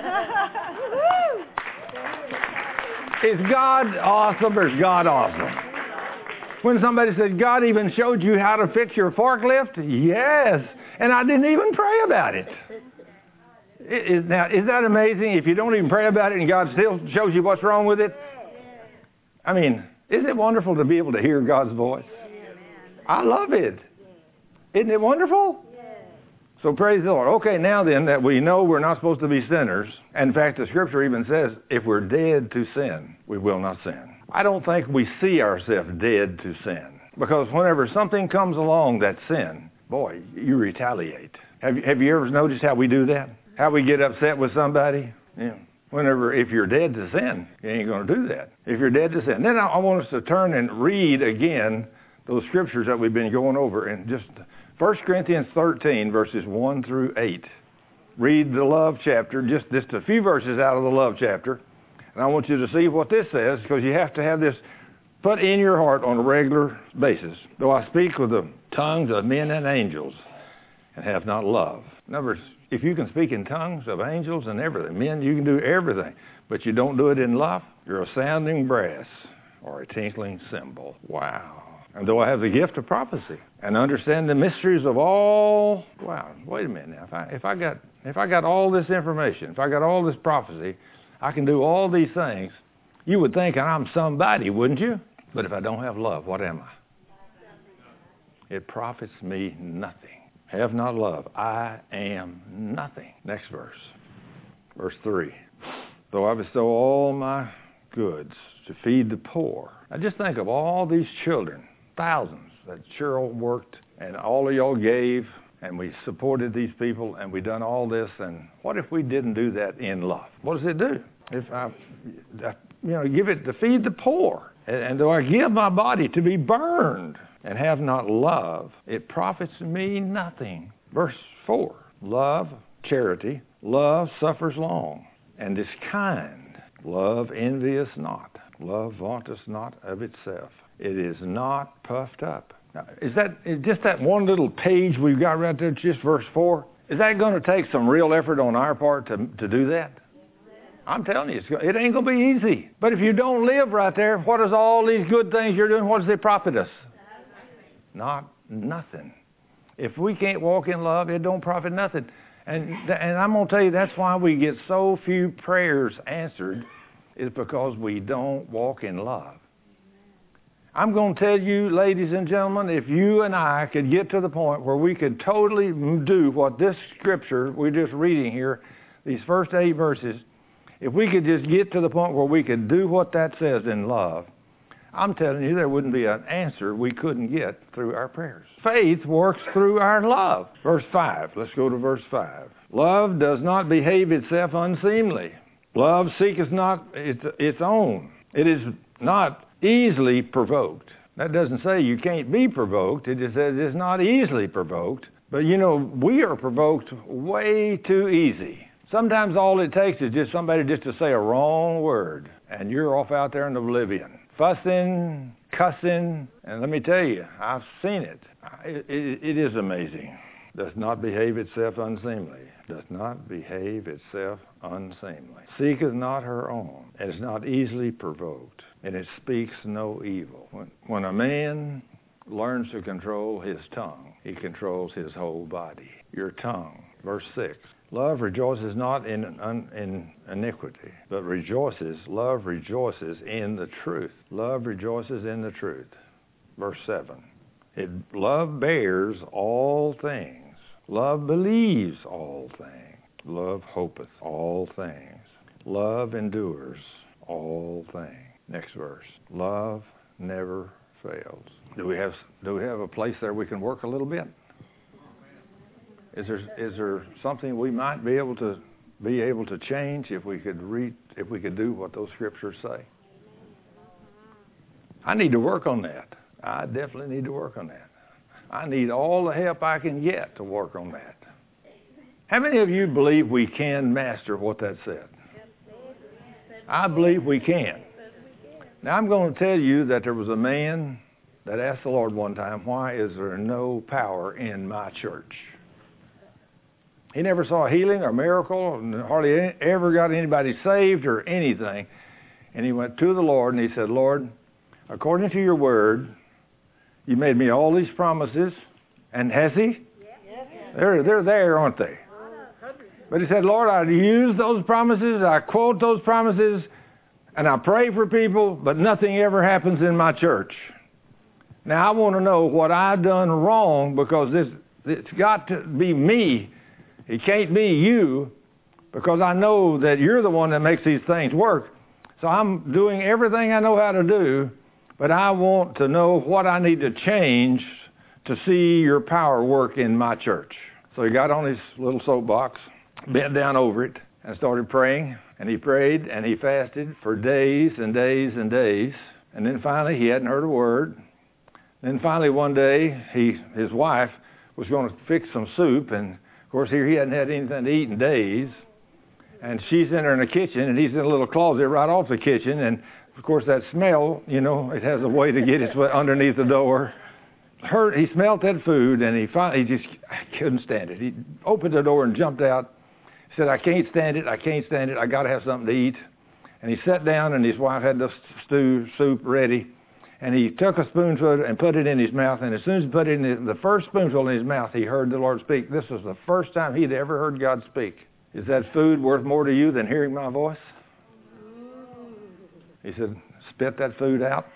Is God awesome or is God awesome? When somebody said, God even showed you how to fix your forklift? Yes. And I didn't even pray about it. Is, now, is that amazing? If you don't even pray about it and God still shows you what's wrong with it? I mean, isn't it wonderful to be able to hear God's voice? I love it. Isn't it wonderful? So praise the Lord. Okay, now then that we know we're not supposed to be sinners. In fact, the scripture even says, if we're dead to sin, we will not sin. I don't think we see ourselves dead to sin. Because whenever something comes along that's sin, boy, you retaliate. Have you, have you ever noticed how we do that? How we get upset with somebody? Yeah. Whenever, if you're dead to sin, you ain't going to do that. If you're dead to sin. Then I, I want us to turn and read again those scriptures that we've been going over in just First Corinthians thirteen, verses one through eight. Read the love chapter, just, just a few verses out of the love chapter. And I want you to see what this says, because you have to have this put in your heart on a regular basis. Though I speak with the tongues of men and angels and have not love. In other words, if you can speak in tongues of angels and everything, men, you can do everything, but you don't do it in love, you're a sounding brass or a tinkling cymbal. Wow. And though I have the gift of prophecy and understand the mysteries of all, wow, wait a minute now. If I, if I got, if I got all this information, if I got all this prophecy, I can do all these things, you would think I'm somebody, wouldn't you? But if I don't have love, what am I? It profits me nothing. Have not love, I am nothing. Next verse. Verse three. Though I bestow all my goods to feed the poor. Now just think of all these children, thousands, that Cheryl worked and all of y'all gave, and we supported these people and we done all this, and what if we didn't do that in love? What does it do? If I, you know, give it to feed the poor, and, and though I give my body to be burned, and have not love, it profits me nothing. Verse four, love, charity, love suffers long, and is kind. Love envious not. Love vaunteth not of itself. It is not puffed up. Now, is that is just that one little page we've got right there, just verse four? Is that going to take some real effort on our part to, to do that? I'm telling you, it's, it ain't going to be easy. But if you don't live right there, what does all these good things you're doing, what does they profit us? Not nothing. If we can't walk in love, it don't profit nothing. And and I'm going to tell you, that's why we get so few prayers answered, is because we don't walk in love. I'm going to tell you, ladies and gentlemen, if you and I could get to the point where we could totally do what this scripture we're just reading here, these first eight verses, if we could just get to the point where we could do what that says in love, I'm telling you, there wouldn't be an answer we couldn't get through our prayers. Faith works through our love. Verse five. Let's go to verse five. Love does not behave itself unseemly. Love seeketh not its, its own. It is not easily provoked. That doesn't say you can't be provoked. It just says it's not easily provoked. But you know, we are provoked way too easy. Sometimes all it takes is just somebody just to say a wrong word, and you're off out there in oblivion. Fussing, cussing, and let me tell you, I've seen it. It, it. it is amazing. Does not behave itself unseemly. Does not behave itself unseemly. Seeketh not her own. And is not easily provoked. And it speaks no evil. When, when a man learns to control his tongue, he controls his whole body. Your tongue. Verse six. Love rejoices not in, in iniquity, but rejoices, love rejoices in the truth. Love rejoices in the truth. Verse seven. It, love bears all things. Love believes all things. Love hopeth all things. Love endures all things. Next verse. Love never fails. Do we have, do we have a place there we can work a little bit? Is there is there something we might be able to be able to change if we could read, if we could do what those scriptures say? I need to work on that. I definitely need to work on that. I need all the help I can get to work on that. How many of you believe we can master what that said? I believe we can. Now I'm going to tell you that there was a man that asked the Lord one time, why is there no power in my church? He never saw a healing or miracle, and hardly ever got anybody saved or anything. And he went to the Lord and he said, Lord, according to your word, you made me all these promises. And has he? Yes. They're, they're there, aren't they? But he said, Lord, I use those promises, I quote those promises, and I pray for people, but nothing ever happens in my church. Now, I want to know what I've done wrong, because this it's got to be me. It can't be you, because I know that you're the one that makes these things work. So I'm doing everything I know how to do, but I want to know what I need to change to see your power work in my church. So he got on his little soapbox, bent down over it, and started praying. And he prayed and he fasted for days and days and days. And then finally he hadn't heard a word. Then finally one day he his wife was going to fix some soup, and of course here he hadn't had anything to eat in days. And she's in there in the kitchen, and he's in a little closet right off the kitchen. And of course that smell, you know, it has a way to get its way underneath the door. Heard, he smelled that food, and he finally he just couldn't stand it. He opened the door and jumped out. He said, I can't stand it, I can't stand it, I got to have something to eat. And he sat down, and his wife had the stew, soup ready. And he took a spoonful and put it in his mouth. And as soon as he put it in the, the first spoonful in his mouth, he heard the Lord speak. This was the first time he'd ever heard God speak. Is that food worth more to you than hearing my voice? He said, spit that food out.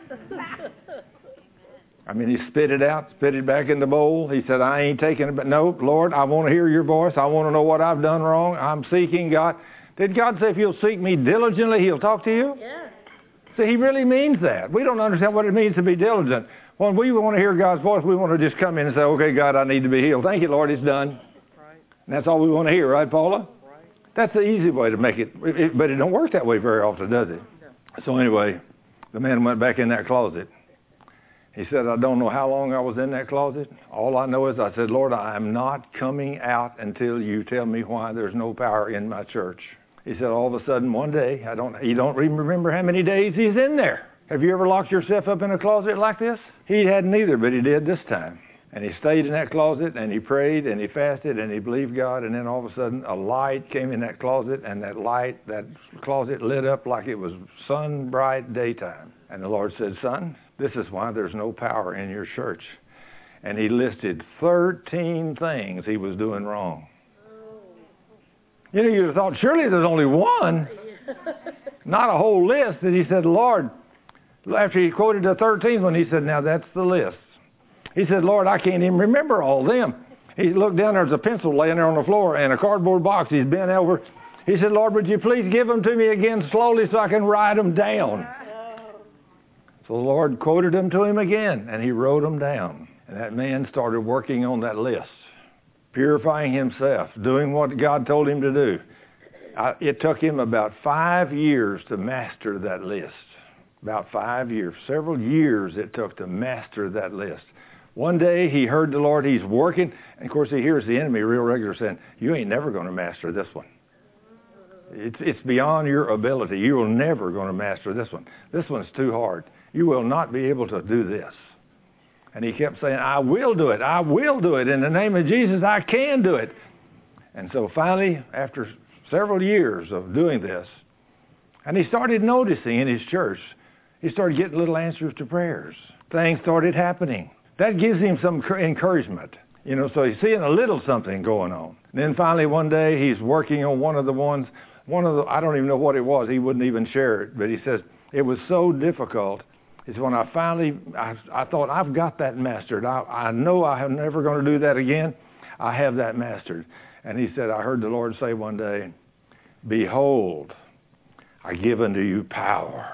I mean, he spit it out, spit it back in the bowl. He said, I ain't taking it. But no, Lord, I want to hear your voice. I want to know what I've done wrong. I'm seeking God. Did God say if you'll seek me diligently, he'll talk to you? Yeah. See, he really means that. We don't understand what it means to be diligent. When we want to hear God's voice, we want to just come in and say, okay, God, I need to be healed. Thank you, Lord, it's done. Right. And that's all we want to hear, right, Paula? Right. That's the easy way to make it. it but it don't work that way very often, does it? No. So anyway, the man went back in that closet. He said, I don't know how long I was in that closet. All I know is I said, Lord, I am not coming out until you tell me why there's no power in my church. He said, all of a sudden, one day, I don't, you don't even remember how many days he's in there. Have you ever locked yourself up in a closet like this? He hadn't either, but he did this time. And he stayed in that closet, and he prayed, and he fasted, and he believed God, and then all of a sudden, a light came in that closet, and that light, that closet lit up like it was sun bright daytime. And the Lord said, son, this is why there's no power in your church. And he listed thirteen things he was doing wrong. You know, you'd have thought, surely there's only one, not a whole list. And he said, Lord, after he quoted the thirteenth one, he said, now that's the list. He said, Lord, I can't even remember all them. He looked down, there's a pencil laying there on the floor and a cardboard box. He's bent over. He said, Lord, would you please give them to me again slowly so I can write them down? So the Lord quoted them to him again, and he wrote them down. And that man started working on that list, purifying himself, doing what God told him to do. I, it took him about five years to master that list. About five years. Several years it took to master that list. One day he heard the Lord, he's working, and of course he hears the enemy real regular saying, you ain't never going to master this one. It's, it's beyond your ability. You are never going to master this one. This one's too hard. You will not be able to do this. And he kept saying, I will do it. I will do it. In the name of Jesus, I can do it. And so finally, after several years of doing this, and he started noticing in his church, he started getting little answers to prayers. Things started happening. That gives him some encouragement. You know, so he's seeing a little something going on. And then finally one day he's working on one of the ones, one of the, I don't even know what it was. He wouldn't even share it. But he says, it was so difficult. It's when I finally, I, I thought, I've got that mastered. I, I know I'm never going to do that again. I have that mastered. And he said, I heard the Lord say one day, behold, I give unto you power.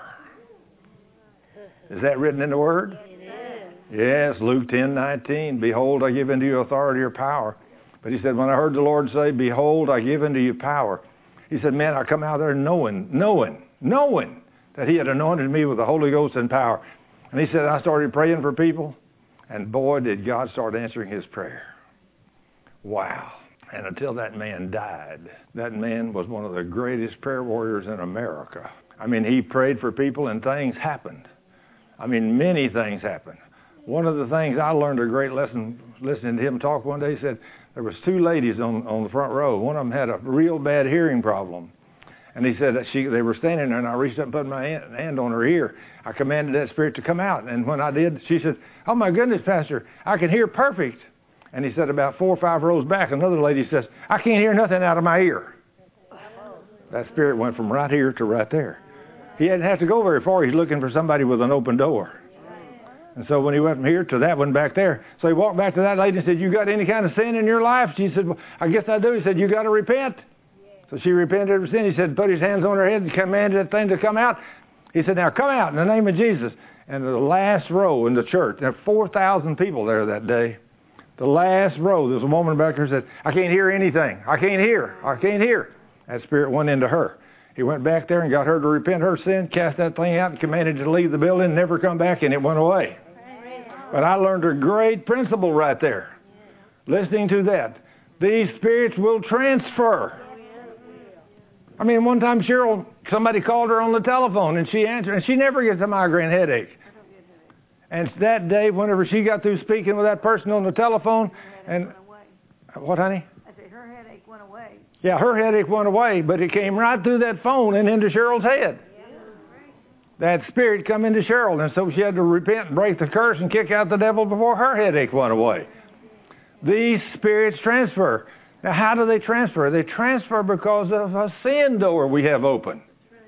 Is that written in the Word? Yes, Luke ten nineteen. Behold, I give unto you authority or power But he said, when I heard the Lord say, behold, I give unto you power. He said, man, I come out there knowing, knowing, knowing that he had anointed me with the Holy Ghost and power. And he said, I started praying for people. And boy, did God start answering his prayer. Wow. And until that man died, that man was one of the greatest prayer warriors in America. I mean, he prayed for people and things happened. I mean, many things happened. One of the things I learned a great lesson listening to him talk one day, he said there was two ladies on, on the front row. One of them had a real bad hearing problem. And he said that she, they were standing there, and I reached up and put my hand on her ear. I commanded that spirit to come out. And when I did, she said, oh, my goodness, Pastor, I can hear perfect. And he said about four or five rows back, another lady says, I can't hear nothing out of my ear. That spirit went from right here to right there. He didn't have to go very far. He's looking for somebody with an open door. And so when he went from here to that one back there, so he walked back to that lady and said, you got any kind of sin in your life? She said, well, I guess I do. He said, you got to repent. So she repented of her sin. He said, put his hands on her head and commanded that thing to come out. He said, now come out in the name of Jesus. And the last row in the church, there were four thousand people there that day. The last row, there's a woman back there who said, I can't hear anything. I can't hear. I can't hear. That spirit went into her. He went back there and got her to repent her sin, cast that thing out and commanded to leave the building, never come back, and it went away. But I learned a great principle right there. Listening to that. These spirits will transfer. I mean, one time Cheryl, somebody called her on the telephone and she answered, and she never gets a migraine headache. And that day, whenever she got through speaking with that person on the telephone, and what, honey? I said her headache went away. Yeah, her headache went away, but it came right through that phone and into Cheryl's head. That spirit come into Cheryl, and so she had to repent and break the curse and kick out the devil before her headache went away. These spirits transfer. Now, how do they transfer? They transfer because of a sin door we have open.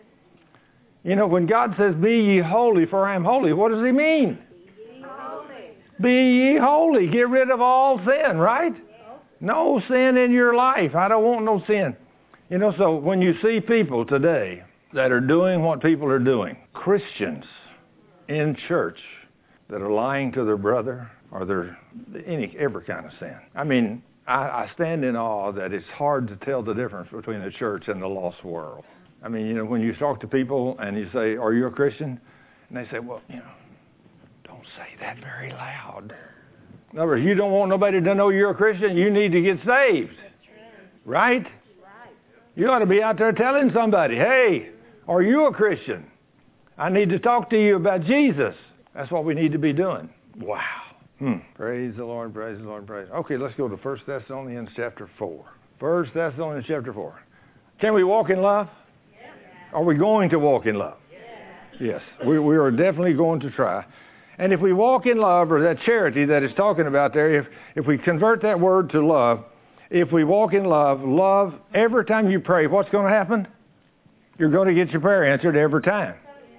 You know, when God says, be ye holy, for I am holy, what does he mean? Be ye holy. Be ye holy. Get rid of all sin, right? No sin in your life. I don't want no sin. You know, so when you see people today that are doing what people are doing, Christians in church that are lying to their brother or their any every kind of sin. I mean, I, I stand in awe that it's hard to tell the difference between the church and the lost world. I mean, you know, when you talk to people and you say, are you a Christian? And they say, well, you know, don't say that very loud. In other words, you don't want nobody to know you're a Christian. You need to get saved. Right? You ought to be out there telling somebody, hey, are you a Christian? I need to talk to you about Jesus. That's what we need to be doing. Wow. Hmm. Praise the Lord, praise the Lord, praise. Okay, let's go to First Thessalonians chapter four. First Thessalonians chapter four. Can we walk in love? Yes. Are we going to walk in love? Yes. Yes. We, we are definitely going to try. And if we walk in love, or that charity that is talking about there, if, if we convert that word to love, if we walk in love, love, every time you pray, what's going to happen? You're going to get your prayer answered every time.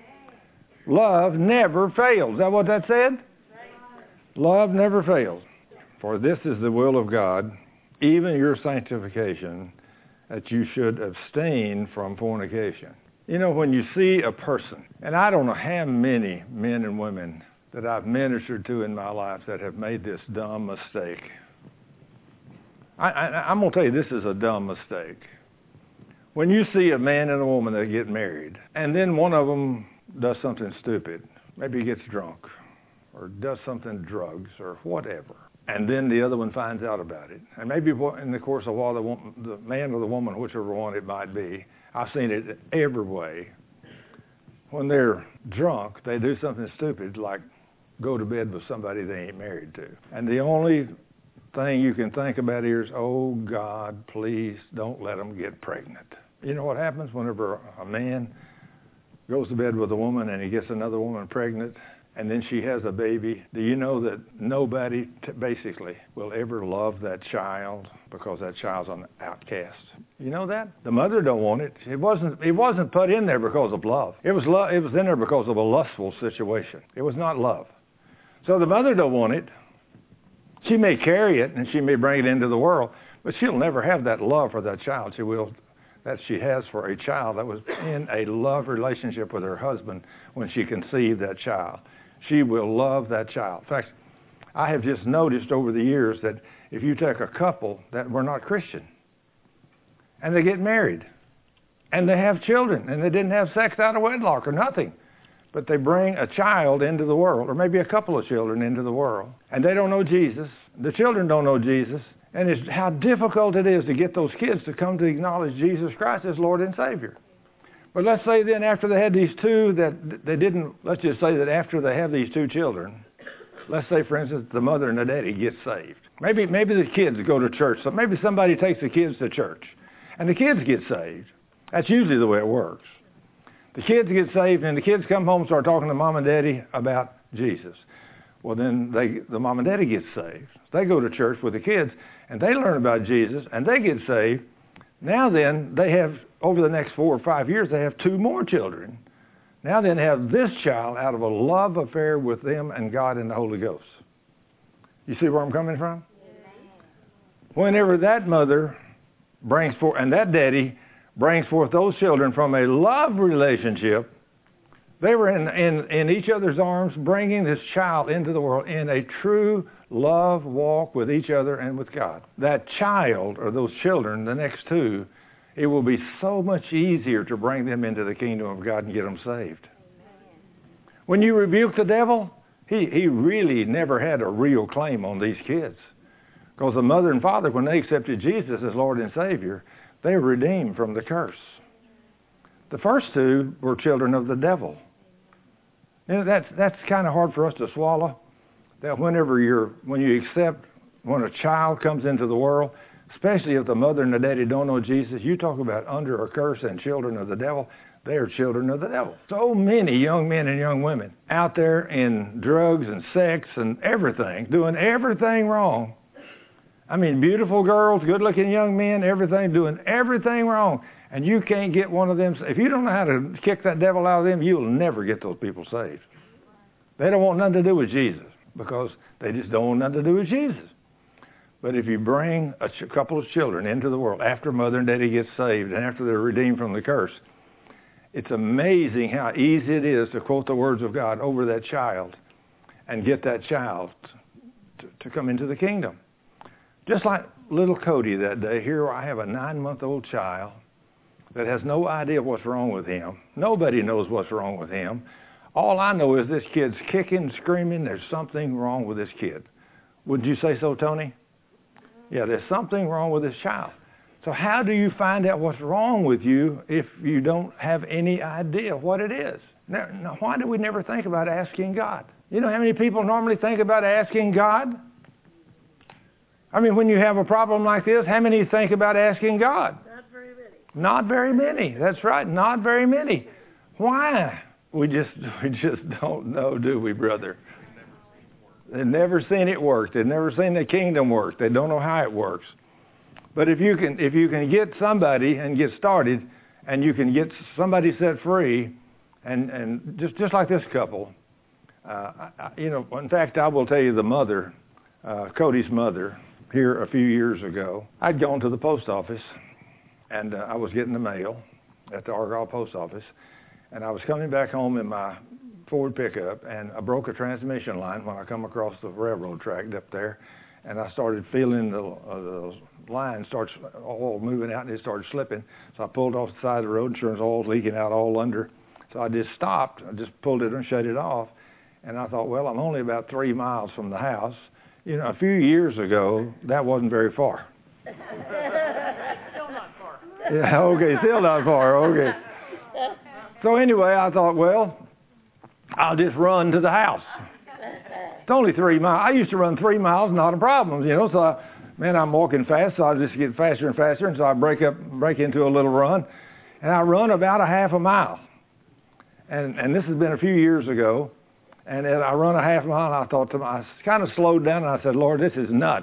Love never fails. Is that what that said? Love never fails. For this is the will of God, even your sanctification, that you should abstain from fornication. You know, when you see a person, and I don't know how many men and women that I've ministered to in my life that have made this dumb mistake. I, I, I'm going to tell you, this is a dumb mistake. When you see a man and a woman that get married, and then one of them does something stupid, maybe he gets drunk, or does something, drugs, or whatever, and then the other one finds out about it, and maybe in the course of a while, the, woman, the man or the woman, whichever one it might be, I've seen it every way. When they're drunk, they do something stupid, like go to bed with somebody they ain't married to. And the only thing you can think about here is, oh, God, please don't let them get pregnant. You know what happens whenever a man goes to bed with a woman and he gets another woman pregnant, and then she has a baby? Do you know that nobody t- basically will ever love that child because that child's an outcast? You know that? The mother don't want it. It wasn't it wasn't put in there because of love. It was lo- it was in there because of a lustful situation. It was not love. So the mother don't want it. She may carry it and she may bring it into the world, but she'll never have that love for that child. She will that she has for a child that was in a love relationship with her husband when she conceived that child. She will love that child. In fact, I have just noticed over the years that if you take a couple that were not Christian, and they get married, and they have children, and they didn't have sex out of wedlock or nothing, but they bring a child into the world, or maybe a couple of children into the world, and they don't know Jesus. The children don't know Jesus, and it's how difficult it is to get those kids to come to acknowledge Jesus Christ as Lord and Savior. But let's say then after they had these two that they didn't, let's just say that after they have these two children, let's say, for instance, the mother and the daddy get saved. Maybe maybe the kids go to church. So maybe somebody takes the kids to church, and the kids get saved. That's usually the way it works. The kids get saved, and the kids come home and start talking to mom and daddy about Jesus. Well, then they, the mom and daddy get saved. They go to church with the kids, and they learn about Jesus, and they get saved. Now then, they have, over the next four or five years, they have two more children. Now then, they have this child out of a love affair with them and God and the Holy Ghost. You see where I'm coming from? Whenever that mother brings forth, and that daddy brings forth those children from a love relationship, they were in, in, in each other's arms, bringing this child into the world in a true love walk with each other and with God. That child, or those children, the next two, it will be so much easier to bring them into the kingdom of God and get them saved. When you rebuke the devil, he, he really never had a real claim on these kids. Because the mother and father, when they accepted Jesus as Lord and Savior, they were redeemed from the curse. The first two were children of the devil. You know, that's that's kind of hard for us to swallow. That whenever you're, when you accept, when a child comes into the world, especially if the mother and the daddy don't know Jesus, you talk about under a curse and children of the devil. They are children of the devil. So many young men and young women out there in drugs and sex and everything, doing everything wrong. I mean, beautiful girls, good-looking young men, everything, doing everything wrong. And you can't get one of them. If you don't know how to kick that devil out of them, you'll never get those people saved. They don't want nothing to do with Jesus because they just don't want nothing to do with Jesus. But if you bring a ch- couple of children into the world after mother and daddy get saved and after they're redeemed from the curse, it's amazing how easy it is to quote the words of God over that child and get that child to, to come into the kingdom. Just like little Cody that day, here I have a nine-month-old child that has no idea what's wrong with him. Nobody knows what's wrong with him. All I know is this kid's kicking, screaming. There's something wrong with this kid. Would you say so, Tony? Yeah, there's something wrong with this child. So how do you find out what's wrong with you if you don't have any idea what it is? Now, now, why do we never think about asking God? You know how many people normally think about asking God? I mean, when you have a problem like this, how many think about asking God? Not very many. Not very many. That's right. Not very many. Why? We just we just don't know, do we, brother? They've never seen it work. They've never seen the kingdom work. They don't know how it works. But if you can if you can get somebody and get started, and you can get somebody set free, and, and just just like this couple, uh, I, you know, in fact, I will tell you the mother, uh, Cody's mother, here a few years ago, I'd gone to the post office, and uh, I was getting the mail at the Argyle post office, and I was coming back home in my Ford pickup, and I broke a transmission line when I come across the railroad track up there, and I started feeling the, uh, the line starts all moving out, and it started slipping. So I pulled off the side of the road, and sure as oil leaking out all under. So I just stopped. I just pulled it and shut it off, and I thought, well, I'm only about three miles from the house. You know, a few years ago, that wasn't very far. Still not far. Yeah, okay, still not far, okay. So anyway, I thought, well, I'll just run to the house. It's only three miles. I used to run three miles, not a problem, you know. So, I, man, I'm walking fast, so I just get faster and faster, and so I break up, break into a little run, and I run about a half a mile. And and this has been a few years ago. And then I run a half mile, and I thought to myself, I kind of slowed down, and I said, Lord, this is nuts.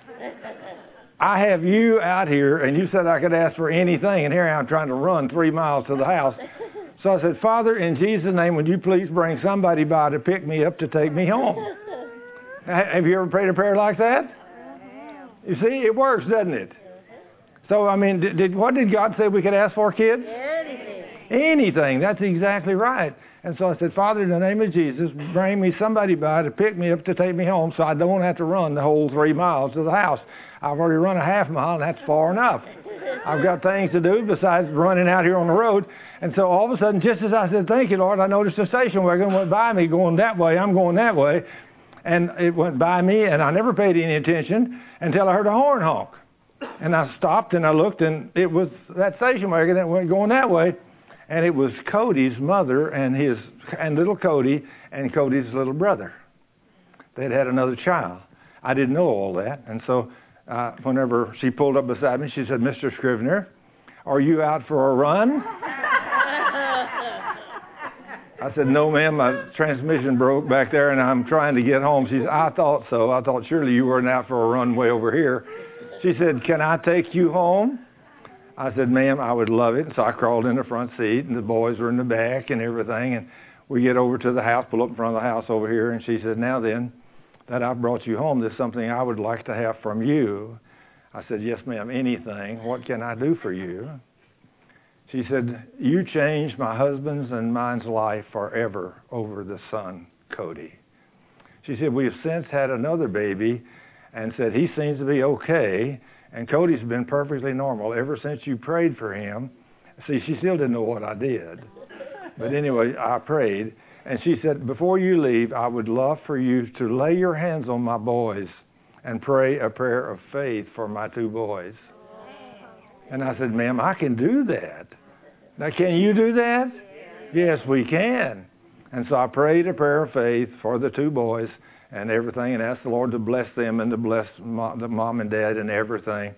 I have you out here, and you said I could ask for anything, and here I am trying to run three miles to the house. So I said, Father, in Jesus' name, would you please bring somebody by to pick me up to take me home? Have you ever prayed a prayer like that? You see, it works, doesn't it? So, I mean, did, did what did God say we could ask for, kids? Anything. Anything. That's exactly right. And so I said, Father, in the name of Jesus, bring me somebody by to pick me up to take me home so I don't have to run the whole three miles to the house. I've already run a half mile, and that's far enough. I've got things to do besides running out here on the road. And so all of a sudden, just as I said, thank you, Lord, I noticed a station wagon went by me going that way. I'm going that way. And it went by me, and I never paid any attention until I heard a horn honk. And I stopped, and I looked, and it was that station wagon that went going that way. And it was Cody's mother and his and little Cody and Cody's little brother. They'd had another child. I didn't know all that. And so uh, whenever she pulled up beside me, she said, Mister Scrivener, are you out for a run? I said, no, ma'am, my transmission broke back there, and I'm trying to get home. She said, I thought so. I thought surely you weren't out for a run way over here. She said, can I take you home? I said, ma'am, I would love it. So I crawled in the front seat, and the boys were in the back and everything. And we get over to the house, pull up in front of the house over here, and she said, now then, that I've brought you home, there's something I would like to have from you. I said, yes, ma'am, anything. What can I do for you? She said, you changed my husband's and mine's life forever over the son, Cody. She said, we have since had another baby, and said, he seems to be okay. And Cody's been perfectly normal ever since you prayed for him. See, she still didn't know what I did. But anyway, I prayed. And she said, before you leave, I would love for you to lay your hands on my boys and pray a prayer of faith for my two boys. And I said, ma'am, I can do that. Now, can you do that? Yes, we can. And so I prayed a prayer of faith for the two boys and everything, and asked the Lord to bless them and to bless mom, the mom and dad and everything.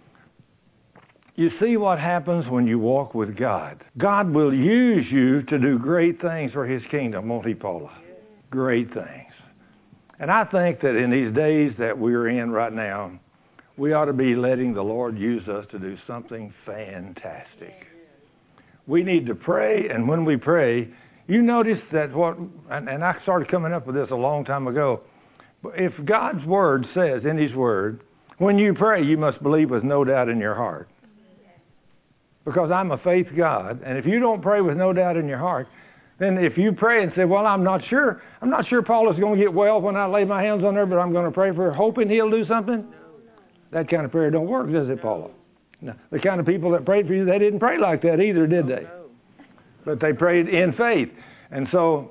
You see what happens when you walk with God. God will use you to do great things for his kingdom, won't he, Paula? Great things. And I think that in these days that we're in right now, we ought to be letting the Lord use us to do something fantastic. We need to pray, and when we pray, you notice that what, and, and I started coming up with this a long time ago, if God's Word says in his Word, when you pray, you must believe with no doubt in your heart. Because I'm a faith God, and if you don't pray with no doubt in your heart, then if you pray and say, well, I'm not sure, I'm not sure Paula's going to get well when I lay my hands on her, but I'm going to pray for her, hoping he'll do something, that kind of prayer don't work, does it, Paula? No. The kind of people that prayed for you, they didn't pray like that either, did they? But they prayed in faith. And so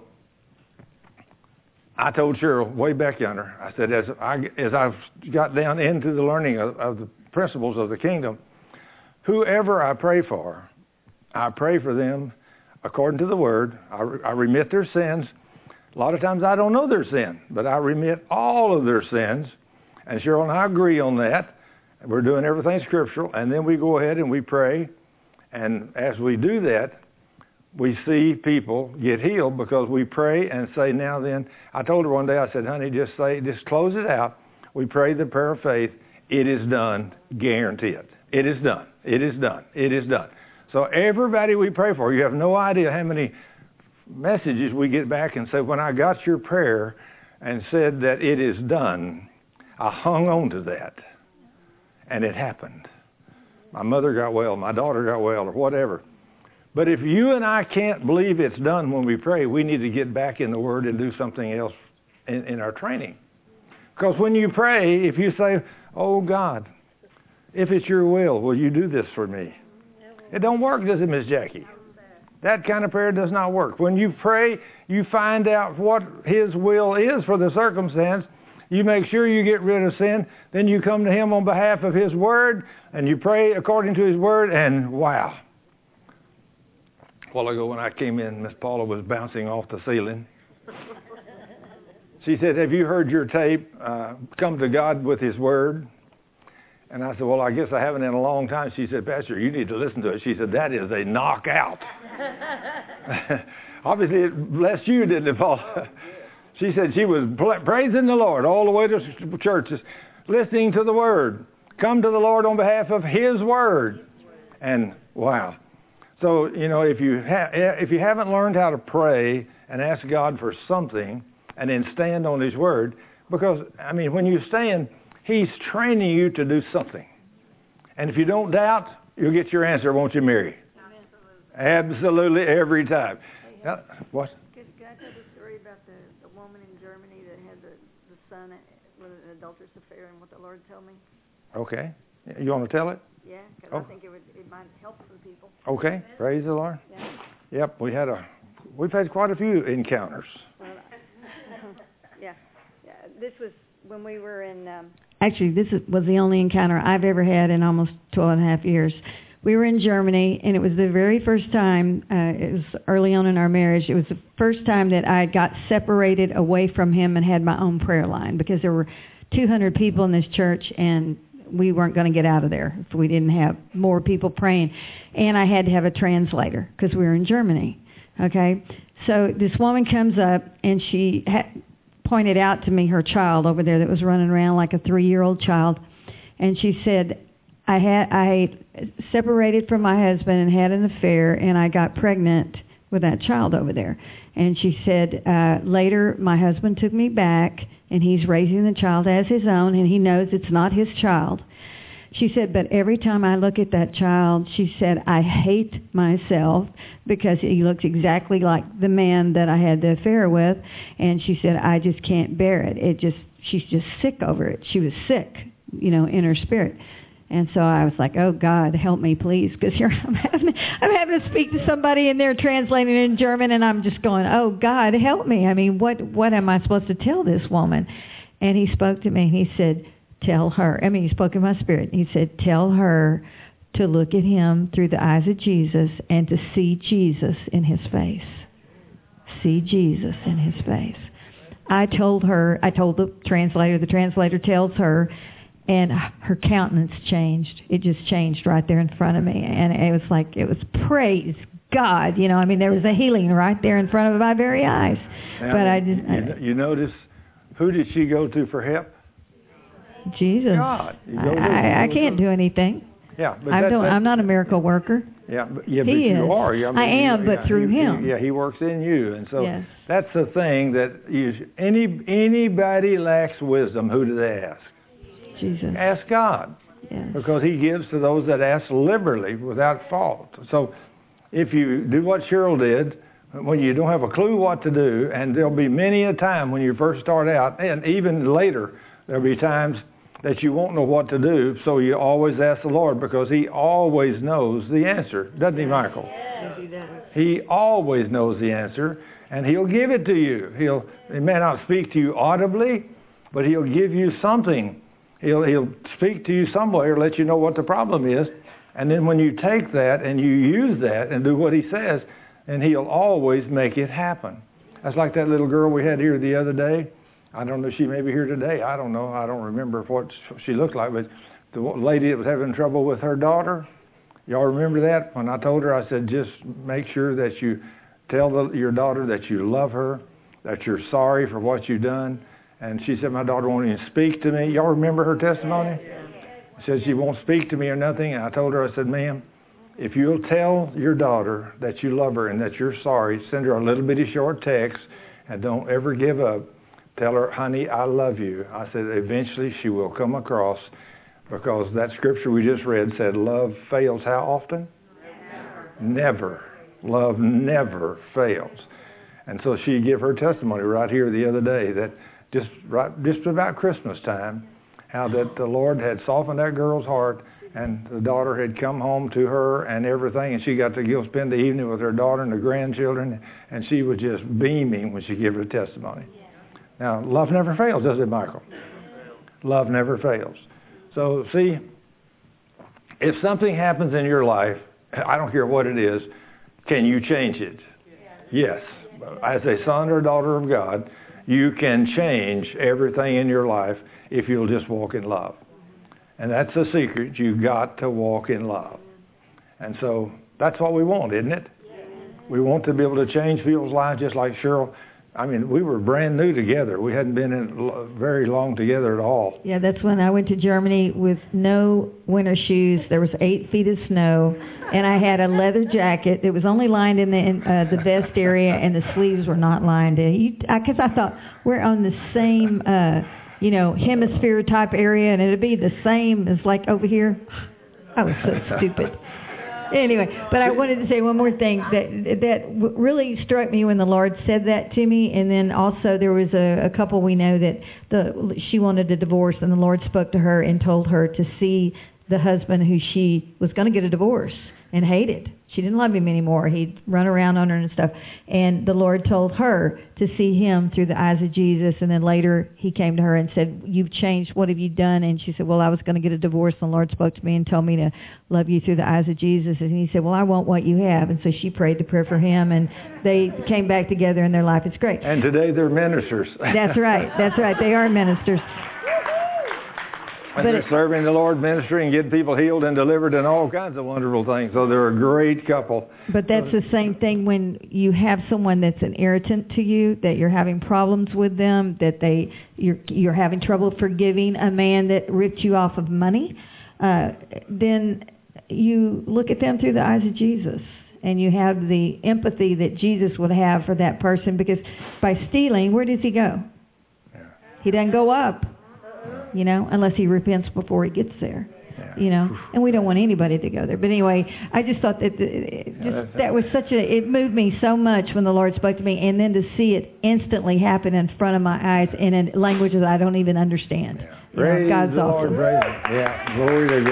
I told Cheryl way back yonder, I said, as, I, as I've got down into the learning of, of the principles of the kingdom, whoever I pray for, I pray for them according to the Word. I, I remit their sins. A lot of times I don't know their sin, but I remit all of their sins. And Cheryl and I agree on that. We're doing everything scriptural. And then we go ahead and we pray. And as we do that, we see people get healed because we pray and say, now then, I told her one day, I said, honey, just say, just close it out. We pray the prayer of faith. It is done. Guarantee it. It is done. It is done. It is done. So everybody we pray for, you have no idea how many messages we get back and say, when I got your prayer and said that it is done, I hung on to that. And it happened. My mother got well, my daughter got well, or whatever. But if you and I can't believe it's done when we pray, we need to get back in the Word and do something else in, in our training. Because when you pray, if you say, oh God, if it's your will, will you do this for me? It don't work, does it, Miss Jackie? That kind of prayer does not work. When you pray, you find out what his will is for the circumstance. You make sure you get rid of sin. Then you come to him on behalf of his Word, and you pray according to his Word, and wow. A while ago when I came in, Miss Paula was bouncing off the ceiling. She said, have you heard your tape, uh, Come to God with His Word? And I said, well, I guess I haven't in a long time. She said, Pastor, you need to listen to it. She said, that is a knockout. Obviously, it blessed you, didn't it, Paula? She said she was praising the Lord all the way to churches, listening to the Word. Come to the Lord on behalf of His Word. And wow. So, you know, if you ha- if you haven't learned how to pray and ask God for something and then stand on His Word, because, I mean, when you stand, He's training you to do something. And if you don't doubt, you'll get your answer, won't you, Mary? Absolutely every time. Now, what? Can, can I tell the story about the, the woman in Germany that had the, the son with an adulterous affair and what the Lord told me? Okay. You want to tell it? Yeah, because oh. I think it would it might help some people. Okay. Praise the Lord. Yeah. Yep. We had a we've had quite a few encounters. Well, yeah. yeah. This was when we were in. Um, Actually, this is, was the only encounter I've ever had in almost twelve and a half years. We were in Germany, and it was the very first time, uh, it was early on in our marriage, it was the first time that I got separated away from him and had my own prayer line, because there were two hundred people in this church, and we weren't going to get out of there if we didn't have more people praying. And I had to have a translator, because we were in Germany, okay? So this woman comes up, and she ha- pointed out to me her child over there that was running around like a three-year-old child, and she said, I had I separated from my husband and had an affair, and I got pregnant with that child over there. And she said, uh, later my husband took me back, and he's raising the child as his own, and he knows it's not his child. She said, but every time I look at that child, she said, I hate myself because he looks exactly like the man that I had the affair with. And she said, I just can't bear it. It just, she's just sick over it. She was sick, you know, in her spirit. And so I was like, oh, God, help me, please, because here I'm having, I'm having to speak to somebody, and they're translating in German, and I'm just going, oh, God, help me. I mean, what what am I supposed to tell this woman? And he spoke to me, and he said, tell her. I mean, he spoke in my spirit. He said, tell her to look at him through the eyes of Jesus and to see Jesus in his face. See Jesus in his face. I told her, I told the translator, the translator tells her, and her countenance changed. It just changed right there in front of me. And it was like, it was praise God. You know, I mean, there was a healing right there in front of my very eyes. Now, but I just... You, you notice, who did she go to for help? Jesus. God. You go to, I, I can't do anything. Yeah, but I that, don't, that, I'm not a miracle worker. Yeah, but, yeah, but he you is. are. I, mean, I am, you, but yeah, through he, him. He, yeah, he works in you. And so yes. that's the thing that you, any anybody lacks wisdom, who do they ask? Jesus. Ask God. Yes. Because he gives to those that ask liberally without fault. So if you do what Cheryl did, when you don't have a clue what to do, and there'll be many a time when you first start out, and even later, there'll be times that you won't know what to do, so you always ask the Lord, because he always knows the answer. Doesn't he, Michael? yes, he does. He always knows the answer, and he'll give it to you. He'll, he may not speak to you audibly, but he'll give you something. He'll, he'll speak to you somewhere, let you know what the problem is, and then when you take that and you use that and do what he says, and he'll always make it happen. That's like that little girl we had here the other day. I don't know if she may be here today. I don't know. I don't remember what she looked like, but the lady that was having trouble with her daughter, y'all remember that? When I told her, I said, just make sure that you tell the, your daughter that you love her, that you're sorry for what you've done. And she said, my daughter won't even speak to me. Y'all remember her testimony? She said she won't speak to me or nothing. And I told her, I said, ma'am, if you'll tell your daughter that you love her and that you're sorry, send her a little bitty short text, and don't ever give up. Tell her, honey, I love you. I said, eventually she will come across, because that scripture we just read said love fails how often? Never. Never. Love never fails. And so she gave her testimony right here the other day that just right, just about Christmas time, how that the Lord had softened that girl's heart, and the daughter had come home to her and everything, and she got to go spend the evening with her daughter and the grandchildren, and she was just beaming when she gave her testimony. Now, love never fails, does it, Michael? Love never fails. So, see, if something happens in your life, I don't care what it is, can you change it? Yes. As a son or daughter of God, you can change everything in your life if you'll just walk in love. And that's the secret. You've got to walk in love. And so that's what we want, isn't it? We want to be able to change people's lives just like Cheryl. I mean, we were brand new together. We hadn't been in very long together at all. Yeah, that's when I went to Germany with no winter shoes. There was eight feet of snow, and I had a leather jacket. It was only lined in the in, uh, the vest area, and the sleeves were not lined in. Because I, I thought we're on the same, uh, you know, hemisphere type area, and it'd be the same as like over here. I was so stupid. Anyway, but I wanted to say one more thing that that w- really struck me when the Lord said that to me, and then also there was a, a couple we know that the she wanted a divorce, and the Lord spoke to her and told her to see the husband who she was going to get a divorce and hated. She didn't love him anymore. He'd run around on her and stuff. And the Lord told her to see him through the eyes of Jesus. And then later he came to her and said, you've changed. What have you done? And she said, well, I was going to get a divorce. And the Lord spoke to me and told me to love you through the eyes of Jesus. And he said, well, I want what you have. And so she prayed the prayer for him. And they came back together in their life. It's great. And today they're ministers. That's right. That's right. They are ministers. And they're serving the Lord, ministry, and getting people healed and delivered and all kinds of wonderful things. So they're a great couple. But that's the same thing when you have someone that's an irritant to you, that you're having problems with them, that they you're you're having trouble forgiving a man that ripped you off of money. Uh, then you look at them through the eyes of Jesus, and you have the empathy that Jesus would have for that person. Because by stealing, where does he go? Yeah. He doesn't go up. You know, unless he repents before he gets there. Yeah. You know, and we don't want anybody to go there. But anyway, I just thought that it just, yeah, that was such a, it moved me so much when the Lord spoke to me, and then to see it instantly happen in front of my eyes in a language that I don't even understand. Yeah. You know, God's the awesome. Lord, praise Him. Yeah, glory to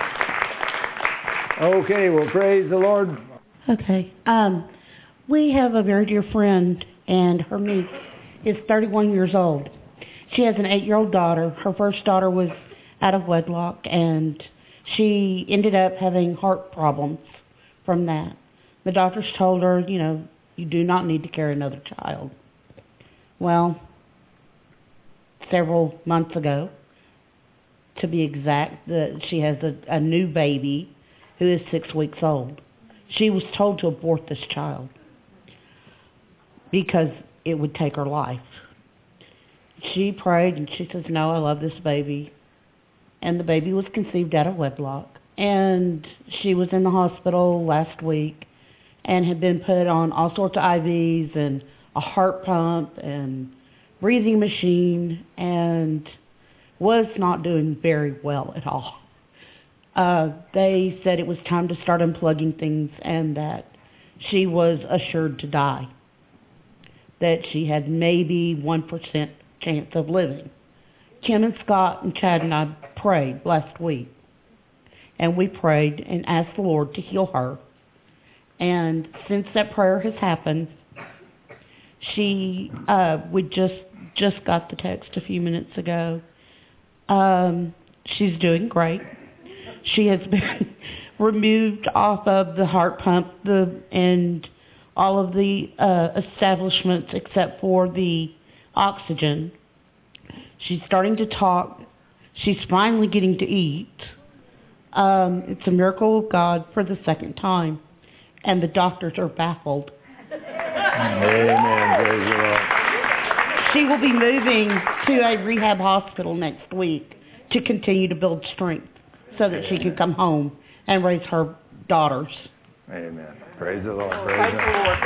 God. Okay, well, praise the Lord. Okay. Um, we have a very dear friend, and her niece is thirty-one years old. She has an eight-year-old daughter. Her first daughter was out of wedlock, and she ended up having heart problems from that. The doctors told her, you know, you do not need to carry another child. Well, several months ago, to be exact, the, she has a, a new baby who is six weeks old. She was told to abort this child because it would take her life. She prayed, and she says, no, I love this baby. And the baby was conceived out of wedlock. And she was in the hospital last week and had been put on all sorts of I Vs and a heart pump and breathing machine and was not doing very well at all. Uh, they said it was time to start unplugging things and that she was assured to die, that she had maybe one percent chance of living. Kim and Scott and Chad and I prayed last week, and we prayed and asked the Lord to heal her. And since that prayer has happened, she uh, we just just got the text a few minutes ago. Um, she's doing great. She has been removed off of the heart pump, the and all of the uh, establishments except for the oxygen. She's starting to talk. She's finally getting to eat. Um, it's a miracle of God for the second time, and the doctors are baffled. Amen. Praise the Lord. She will be moving to a rehab hospital next week to continue to build strength so that she can come home and raise her daughters. Amen. Praise the Lord. Praise, Praise the Lord.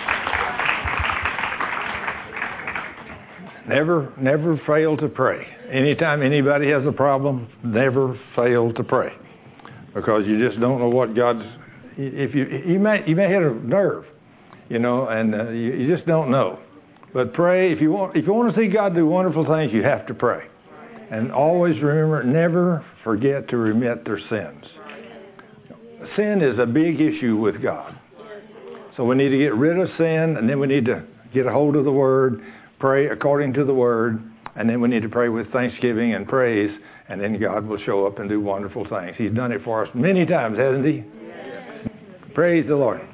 Never, never fail to pray. Anytime anybody has a problem, never fail to pray, because you just don't know what God's. If you you may you may hit a nerve, you know, and uh, you, you just don't know. But pray if you want. If you want to see God do wonderful things, you have to pray, and always remember, never forget to remit their sins. Sin is a big issue with God, so we need to get rid of sin, and then we need to get a hold of the Word. Pray according to the Word, and then we need to pray with thanksgiving and praise, and then God will show up and do wonderful things. He's done it for us many times, hasn't He? Yes. Praise the Lord.